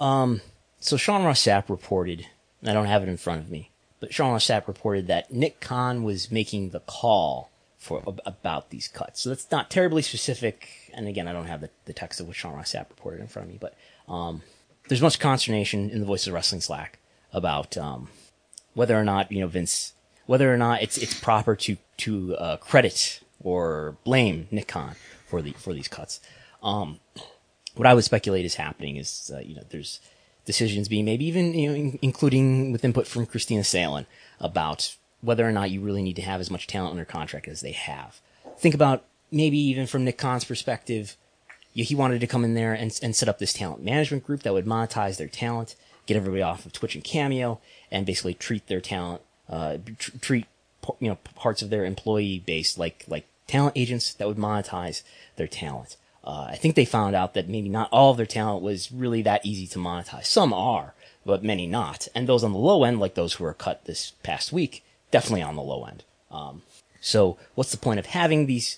Sean Ross Sapp reported, and I don't have it in front of me, but Sean Ross Sapp reported that Nick Khan was making the call about these cuts. So that's not terribly specific. And again, I don't have the text of what Sean Ross Sapp reported in front of me, but there's much consternation in the Voices of Wrestling Slack about whether or not Vince, whether or not it's proper to credit or blame Nick Khan for these cuts. What I would speculate is happening is there's decisions being maybe even including with input from Christina Salen about whether or not you really need to have as much talent under contract as they have. Think about maybe even from Nick Khan's perspective, he wanted to come in there and set up this talent management group that would monetize their talent, get everybody off of Twitch and Cameo, and basically treat their talent, treat parts of their employee base like talent agents that would monetize their talent. I think they found out that maybe not all of their talent was really that easy to monetize. Some are, but many not. And those on the low end, like those who were cut this past week, definitely on the low end. So what's the point of having this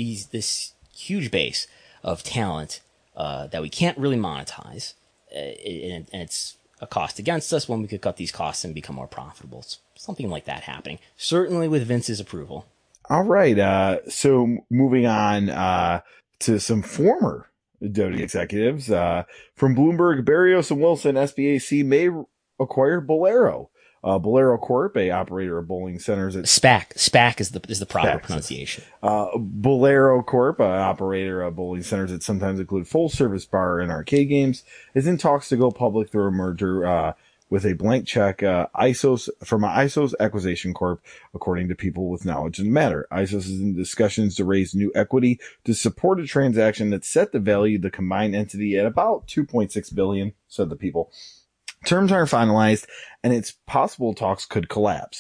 huge base of talent that we can't really monetize, and it's a cost against us when we could cut these costs and become more profitable? It's something like that happening, certainly with Vince's approval. All right. So moving on to some former WWE executives from Bloomberg, Barrios and Wilson, SBAC may acquire Bolero. Bolero Corp, a operator of bowling centers at SPAC is the proper pronunciation. Bolero Corp, operator of bowling centers that sometimes include full service bar and arcade games, is in talks to go public through a merger with a blank check from Isos Acquisition Corp, according to people with knowledge in the matter. Isos is in discussions to raise new equity to support a transaction that set the value of the combined entity at about $2.6 billion, said the people. Terms aren't finalized, and it's possible talks could collapse.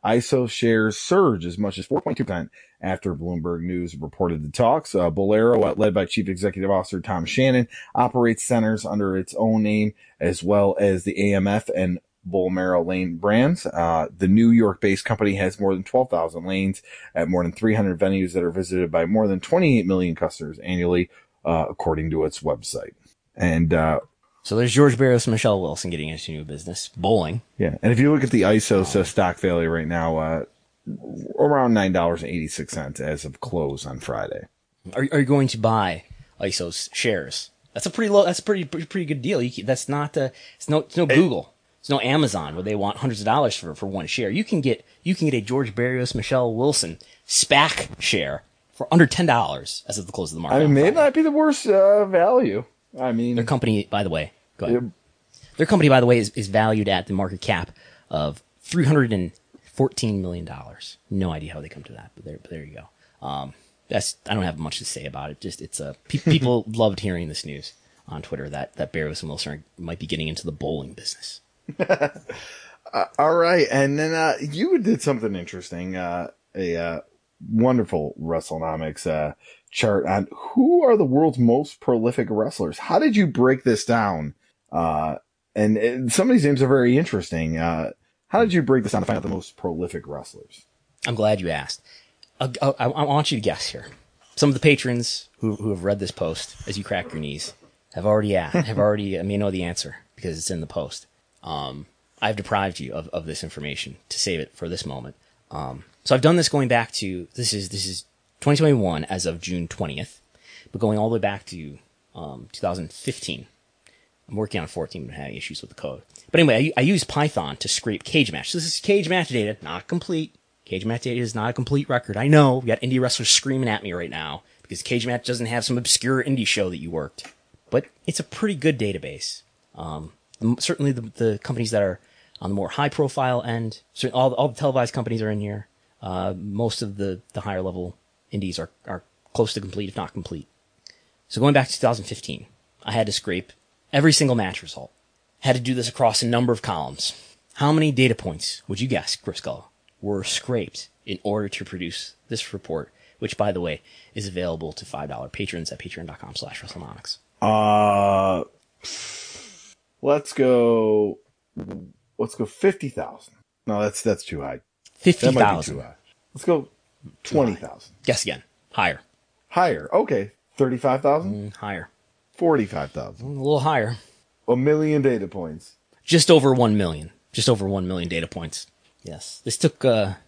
ISO shares surge as much as 4.2% after Bloomberg News reported the talks. Bowlero, led by Chief Executive Officer Tom Shannon, operates centers under its own name as well as the AMF and Bowlero Lane brands. The New York-based company has more than 12,000 lanes at more than 300 venues that are visited by more than 28 million customers annually, according to its website. And so there's George Barrios and Michelle Wilson getting into new business, bowling. Yeah, and if you look at the ISO stock value right now, around $9.86 as of close on Friday. Are you going to buy ISO's shares? That's a pretty low. That's a pretty good deal. That's not it's no Google. It's no Amazon where they want hundreds of dollars for one share. You can get a George Barrios, Michelle Wilson SPAC share for under $10 as of the close of the market. I mean, may not be the worst value. I mean, their company, by the way, go ahead. Their company, by the way, is valued at the market cap of $314 million. No idea how they come to that, but there you go. I don't have much to say about it. Just people loved hearing this news on Twitter that Barrios and Wilson might be getting into the bowling business. All right, and then you did something interesting. A wonderful WrestleNomics chart on who are the world's most prolific wrestlers. How did you break this down? And some of these names are very interesting. How did you break this down to find out the most prolific wrestlers? I'm glad you asked. I want you to guess here. Some of the patrons who have read this post as you crack your knees have already may know the answer because it's in the post. I've deprived you of this information to save it for this moment. So I've done this going back to, this is 2021 as of June 20th, but going all the way back to 2015. I'm working on 14, but having issues with the code. But anyway, I use Python to scrape cage match. This is cage match data, not complete. Cage match data is not a complete record. I know, we got indie wrestlers screaming at me right now because cage match doesn't have some obscure indie show that you worked. But it's a pretty good database. Certainly the companies that are on the more high profile end, all the televised companies are in here. Most of the higher level indies are close to complete, if not complete. So going back to 2015, I had to scrape every single match result. Had to do this across a number of columns. How many data points would you guess, Chris Gullo, were scraped in order to produce this report, which, by the way, is available to $5 patrons at patreon.com/WrestleNomics? Let's go 50,000. No, that's too high. 50,000. Let's go 20,000. Guess again. Higher. Higher. Okay. 35,000? Higher. 45,000. A little higher. 1 million data points. Just over 1 million. Just over 1 million data points. Yes. This took,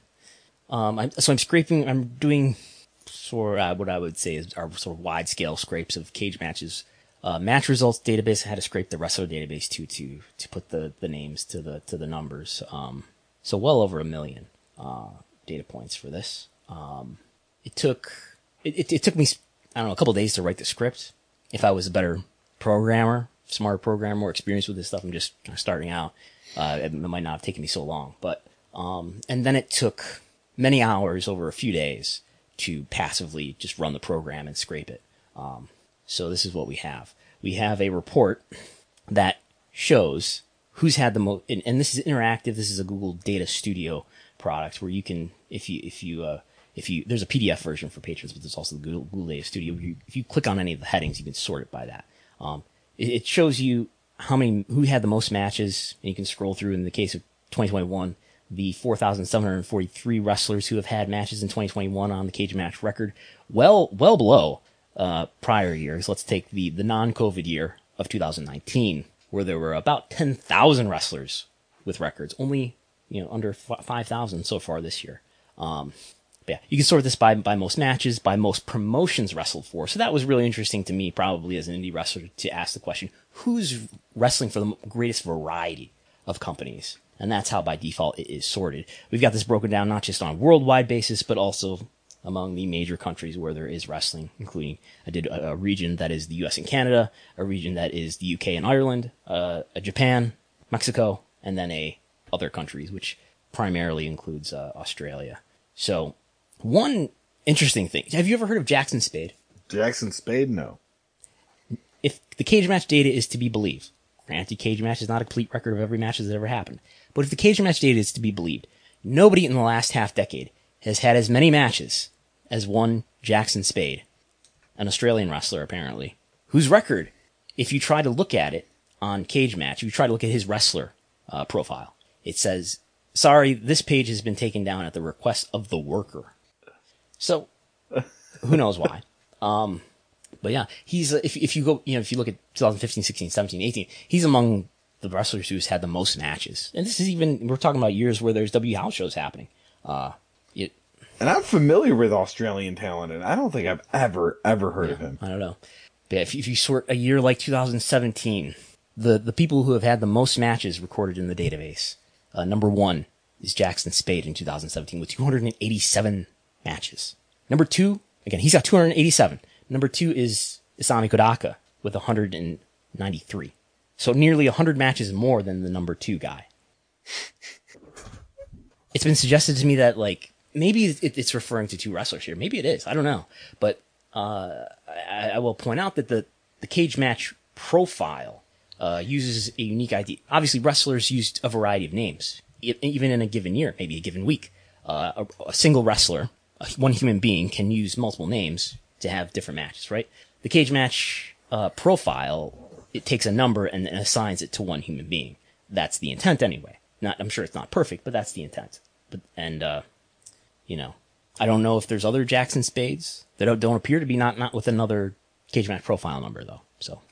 I'm doing what I would say is our sort of wide scale scrapes of cage matches. Match results database. I had to scrape the wrestler database too, to put the names to the numbers. So well over 1 million, data points for this. It took me, I don't know, a couple days to write the script. If I was a better programmer, smarter programmer, more experienced with this stuff, I'm just kind of starting out. It might not have taken me so long, but, and then it took many hours over a few days to passively just run the program and scrape it. So this is what we have. We have a report that shows who's had the most, and this is interactive. This is a Google Data Studio product where you can, if you, there's a PDF version for patrons, but there's also the Google Data Studio. If you click on any of the headings, you can sort it by that. It shows you who had the most matches, and you can scroll through. In the case of 2021, the 4,743 wrestlers who have had matches in 2021 on the cage match record, well below prior years. Let's take the non-COVID year of 2019, where there were about 10,000 wrestlers with records, only under 5,000 so far this year. Yeah, you can sort this by most matches, by most promotions wrestled for. So that was really interesting to me, probably as an indie wrestler, to ask the question, who's wrestling for the greatest variety of companies? And that's how by default it is sorted. We've got this broken down not just on a worldwide basis, but also among the major countries where there is wrestling, including I did a region that is the US and Canada, a region that is the UK and Ireland, Japan, Mexico, and then other countries, which primarily includes Australia. So one interesting thing. Have you ever heard of Jackson Spade? Jackson Spade? No. If the cage match data is to be believed, granted, cage match is not a complete record of every match that's ever happened, but if the cage match data is to be believed, Nobody in the last half decade has had as many matches as one Jackson Spade, an Australian wrestler apparently, whose record, if you try to look at it on Cage Match, if you try to look at his wrestler profile, it says, sorry, this page has been taken down at the request of the worker. So, who knows why? But yeah, he's, if you go, if you look at 2015, 16, 17, 18, he's among the wrestlers who's had the most matches. And this is even, we're talking about years where there's W House shows happening. And I'm familiar with Australian talent, and I don't think I've ever heard of him. I don't know. But yeah, if you sort a year like 2017, the people who have had the most matches recorded in the database, number 1 is Jackson Spade in 2017 with 287 matches. Number 2, again, he's got 287. Number 2 is Isami Kodaka with 193. So nearly 100 matches more than the number 2 guy. It's been suggested to me that, like, maybe it's referring to 2 wrestlers here. Maybe it is. I don't know. But I will point out that the Cage Match profile uses a unique ID. Obviously, wrestlers used a variety of names, even in a given year, maybe a given week. A single wrestler, one human being, can use multiple names to have different matches, right? The Cage Match profile, it takes a number and assigns it to one human being. That's the intent anyway. I'm sure it's not perfect, but that's the intent. I don't know if there's other Jackson Spades that don't appear to be not with another Cage Match profile number though.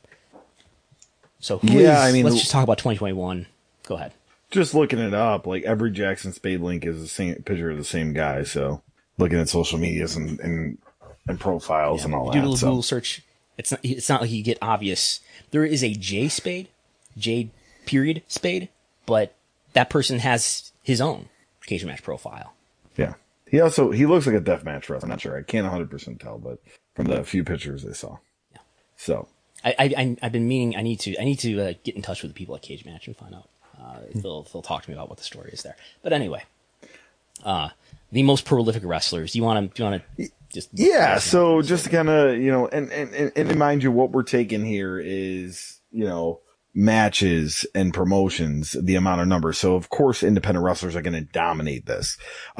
So let's just talk about 2021. Go ahead. Just looking it up, like every Jackson Spade link is the same picture of the same guy. So looking at social medias and profiles and all that. Do a little Google search. It's not like you get obvious. There is a J Spade, J period Spade, but that person has his own Cage Match profile. Yeah. He looks like a deathmatch wrestler. I'm not sure. I can't 100% tell, but from the few pictures I saw. Yeah. So I've been meaning, I need to get in touch with the people at Cage Match and find out. They'll talk to me about what the story is there. But anyway, the most prolific wrestlers. Do you want to just? Yeah. So just to kind of, and mind you, what we're taking here is, matches and promotions, the amount of numbers. So of course, independent wrestlers are going to dominate this.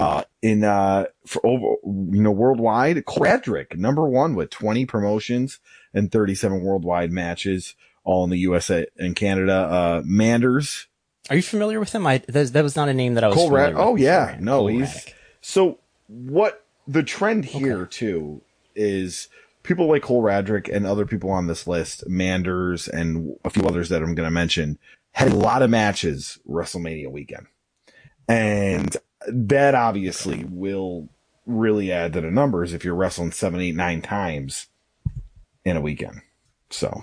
Worldwide, Cole Radrick, number 1 with 20 promotions and 37 worldwide matches, all in the USA and Canada. Manders. Are you familiar with him? That was not a name that I was familiar with. Oh yeah. No, Cole he's, Radrick. So what the trend here too is people like Cole Radrick and other people on this list, Manders and a few others that I'm going to mention, had a lot of matches WrestleMania weekend. And that obviously will really add to the numbers if you're wrestling 7, 8, 9 times in a weekend. So,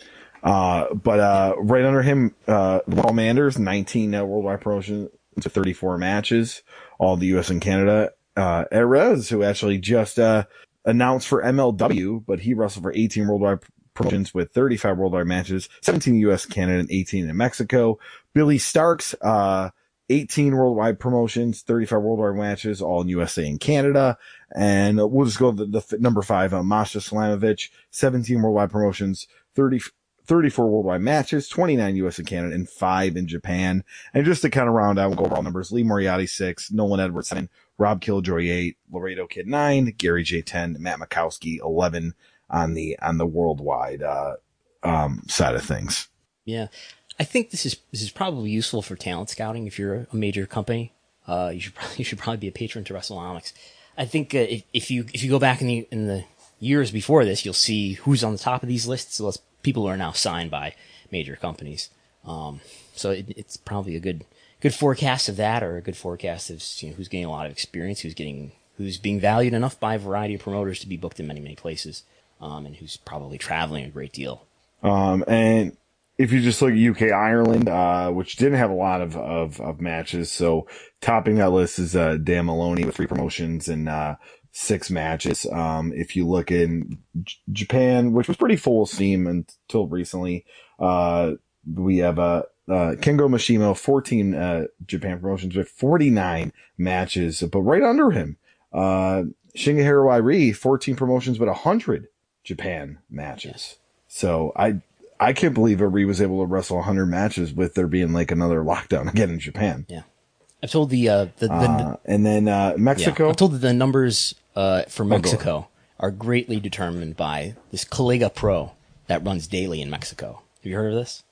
right under him, Paul Manders, 19 worldwide promotions to 34 matches, all the US and Canada. Erez, who actually just, announced for MLW, but he wrestled for 18 worldwide promotions with 35 worldwide matches, 17 US, Canada, and 18 in Mexico. Billy Starks, 18 worldwide promotions, 35 worldwide matches, all in USA and Canada. And we'll just go to the number 5, Masha Slamovich, 17 worldwide promotions, 34 worldwide matches, 29 US and Canada, and 5 in Japan. And just to kind of round out, we'll go over all numbers. Lee Moriarty, 6, Nolan Edwards, 7, Rob Killjoy, 8, Laredo Kid, 9, Gary J, 10, Matt Makowski, 11 on the worldwide, side of things. Yeah. I think this is probably useful for talent scouting. If you're a major company, you should probably be a patron to WrestleNomics. I think, if you go back in the years before this, you'll see who's on the top of these lists. So people who are now signed by major companies. So it's probably a good forecast of that, or a good forecast of who's getting a lot of experience, who's being valued enough by a variety of promoters to be booked in many, many places, and who's probably traveling a great deal. And if you just look at UK Ireland, which didn't have a lot of matches, so topping that list is Dan Maloney with 3 promotions and 6 matches. If you look in Japan, which was pretty full steam until recently, we have Kengo Mishima, 14 Japan promotions with 49 matches, but right under him, Shingo Irie, 14 promotions with 100 Japan matches. So I can't believe Irie was able to wrestle 100 matches with there being like another lockdown again in Japan. Yeah. I've told and then Mexico. Yeah, I'm told that the numbers for Mexico are greatly determined by this Colega Pro that runs daily in Mexico. Have you heard of this?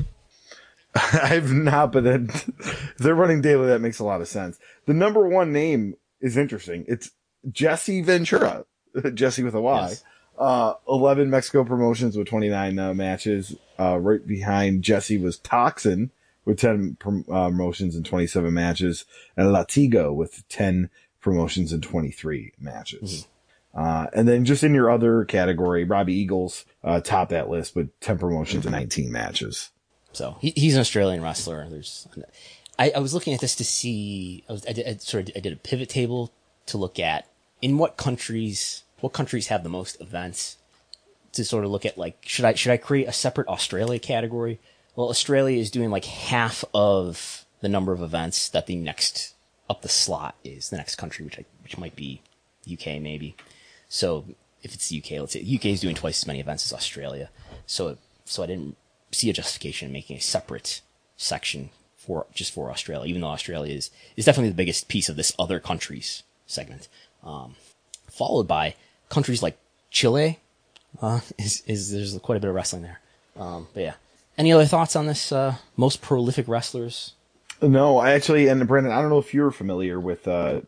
I've not, but if they're running daily, that makes a lot of sense. The number one name is interesting. It's Jesse Ventura, Jesse with a Y. Yes. 11 Mexico promotions with 29 matches. Right behind Jesse was Toxin with 10 promotions and 27 matches, and Latigo with 10 promotions and 23 matches. And then just in your other category, Robbie Eagles topped that list with 10 promotions and 19 matches. So he's an Australian wrestler. I was looking at this to see. I did a pivot table to look at in what countries have the most events. To sort of look at like should I create a separate Australia category? Well, Australia is doing like half of the number of events that the next up the slot is the next country, which might be UK maybe. So if it's the UK, let's say UK is doing twice as many events as Australia. So I didn't see a justification in making a separate section for Australia, even though Australia is definitely the biggest piece of this other countries segment. Followed by countries like Chile. There's quite a bit of wrestling there. But yeah. Any other thoughts on this, most prolific wrestlers? No, and Brandon, I don't know if you're familiar with,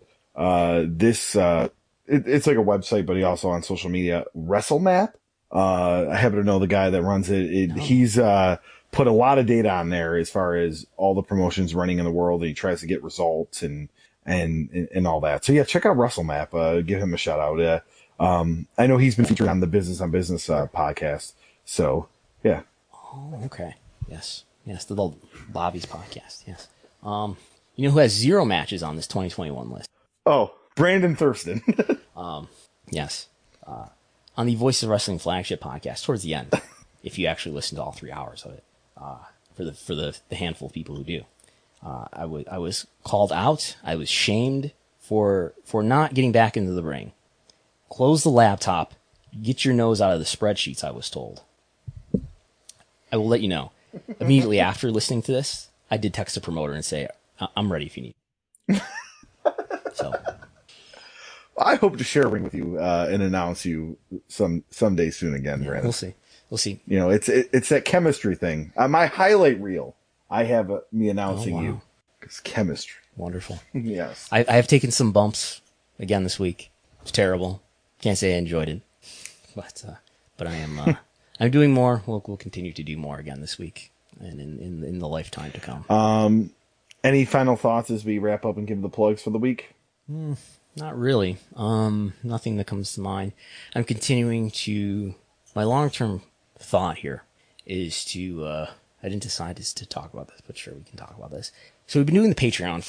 this, it's like a website, but he also on social media, WrestleMap. I happen to know the guy that runs it. He's, put a lot of data on there as far as all the promotions running in the world, and he tries to get results and all that. So yeah, check out WrestleMap, give him a shout out. I know he's been featured on the Business on Business, podcast. So yeah. Oh, okay. Yes, the Bobby's podcast. Yes. You know who has 0 matches on this 2021 list? Oh, Brandon Thurston. Yes. On the Voices of Wrestling flagship podcast, towards the end, if you actually listen to all 3 hours of it, for the handful of people who do, I was called out. I was shamed for not getting back into the ring. Close the laptop. Get your nose out of the spreadsheets, I was told. I will let you know. Immediately after listening to this, I did text the promoter and say, I'm ready if you need. So, I hope to share a ring with you and announce you someday soon again, Brandon. We'll see. You know, it's that chemistry thing. My highlight reel, I have me announcing you. It's chemistry. Wonderful. Yes. I have taken some bumps again this week. It's terrible. Can't say I enjoyed it, but I am. I'm doing more. We'll continue to do more again this week and in the lifetime to come. Any final thoughts as we wrap up and give the plugs for the week? Not really. Nothing that comes to mind. I'm continuing to. My long-term thought here is to. I didn't decide to talk about this, but sure, we can talk about this. So we've been doing the Patreon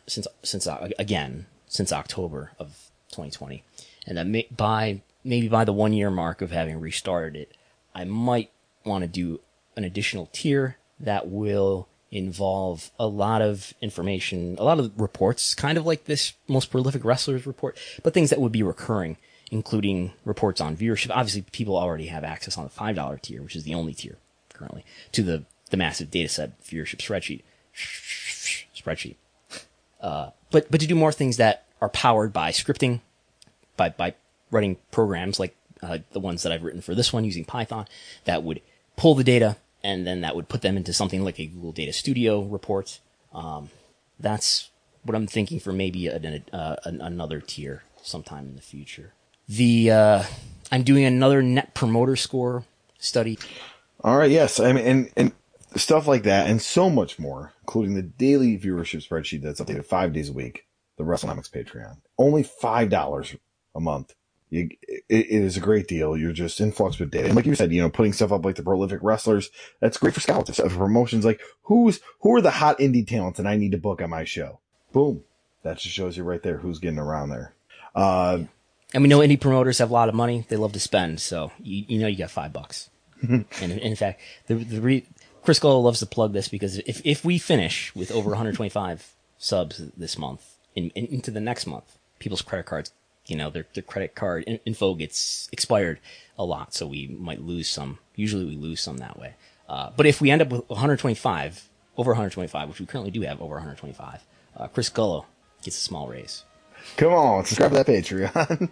since October of 2020, and that maybe by the 1 year mark of having restarted it, I might want to do an additional tier that will involve a lot of information, a lot of reports, kind of like this most prolific wrestlers report, but things that would be recurring, including reports on viewership. Obviously, people already have access on the $5 tier, which is the only tier currently, to the massive data set viewership spreadsheet. But to do more things that are powered by scripting, by writing programs like the ones that I've written for this one using Python that would pull the data and then that would put them into something like a Google Data Studio report. That's what I'm thinking for maybe another tier sometime in the future. I'm doing another Net Promoter Score study. All right. Yes. I mean, and stuff like that and so much more, including the daily viewership spreadsheet that's updated 5 days a week, the WrestleNomics Patreon. Only $5 a month. It is a great deal. You're just in flux with data. And like you said, putting stuff up like the prolific wrestlers, that's great for scouts, for promotions. Like who are the hot indie talents that I need to book on my show? Boom. That just shows you right there who's getting around there. And we know indie promoters have a lot of money. They love to spend. So you got $5. And in fact, Chris Gullo loves to plug this because if we finish with over 125 subs this month into the next month, people's credit cards, their credit card info gets expired a lot, so we might lose some. Usually we lose some that way. But if we end up with over 125, which we currently do have over 125, Chris Gullo gets a small raise. Come on, subscribe to that Patreon.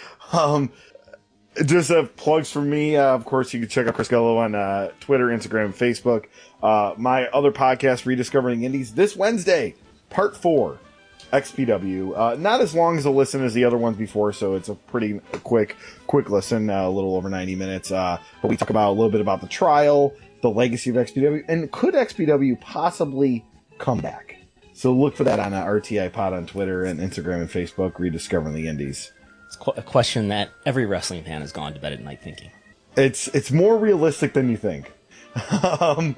Just plugs from me. Of course, you can check out Chris Gullo on Twitter, Instagram, and Facebook. My other podcast, Rediscovering Indies, this Wednesday, Part 4, XPW. Not as long as a listen as the other ones before, so it's a pretty quick listen, a little over 90 minutes. But we talk about a little bit about the trial, the legacy of XPW, and could XPW possibly come back? So look for that on RTI Pod on Twitter and Instagram and Facebook, Rediscovering the Indies. It's a question that every wrestling fan has gone to bed at night thinking. It's more realistic than you think. So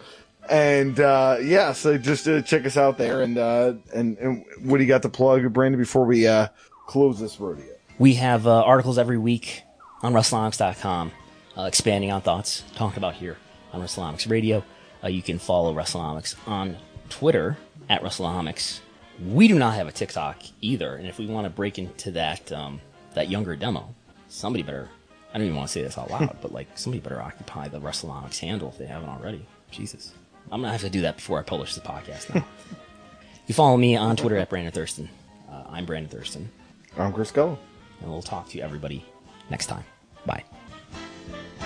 just check us out there. And what do you got to plug, Brandon, before we close this rodeo? We have articles every week on WrestleNomics.com, expanding on thoughts talked about here on WrestleNomics Radio. You can follow WrestleNomics on Twitter at WrestleNomics. We do not have a TikTok either, and if we want to break into that younger demo, somebody better, I don't even want to say this out loud, but somebody better occupy the WrestleNomics handle if they haven't already. Jesus. I'm going to have to do that before I publish the podcast now. You follow me on Twitter at Brandon Thurston. I'm Brandon Thurston. I'm Chris Gullo. And we'll talk to everybody next time. Bye.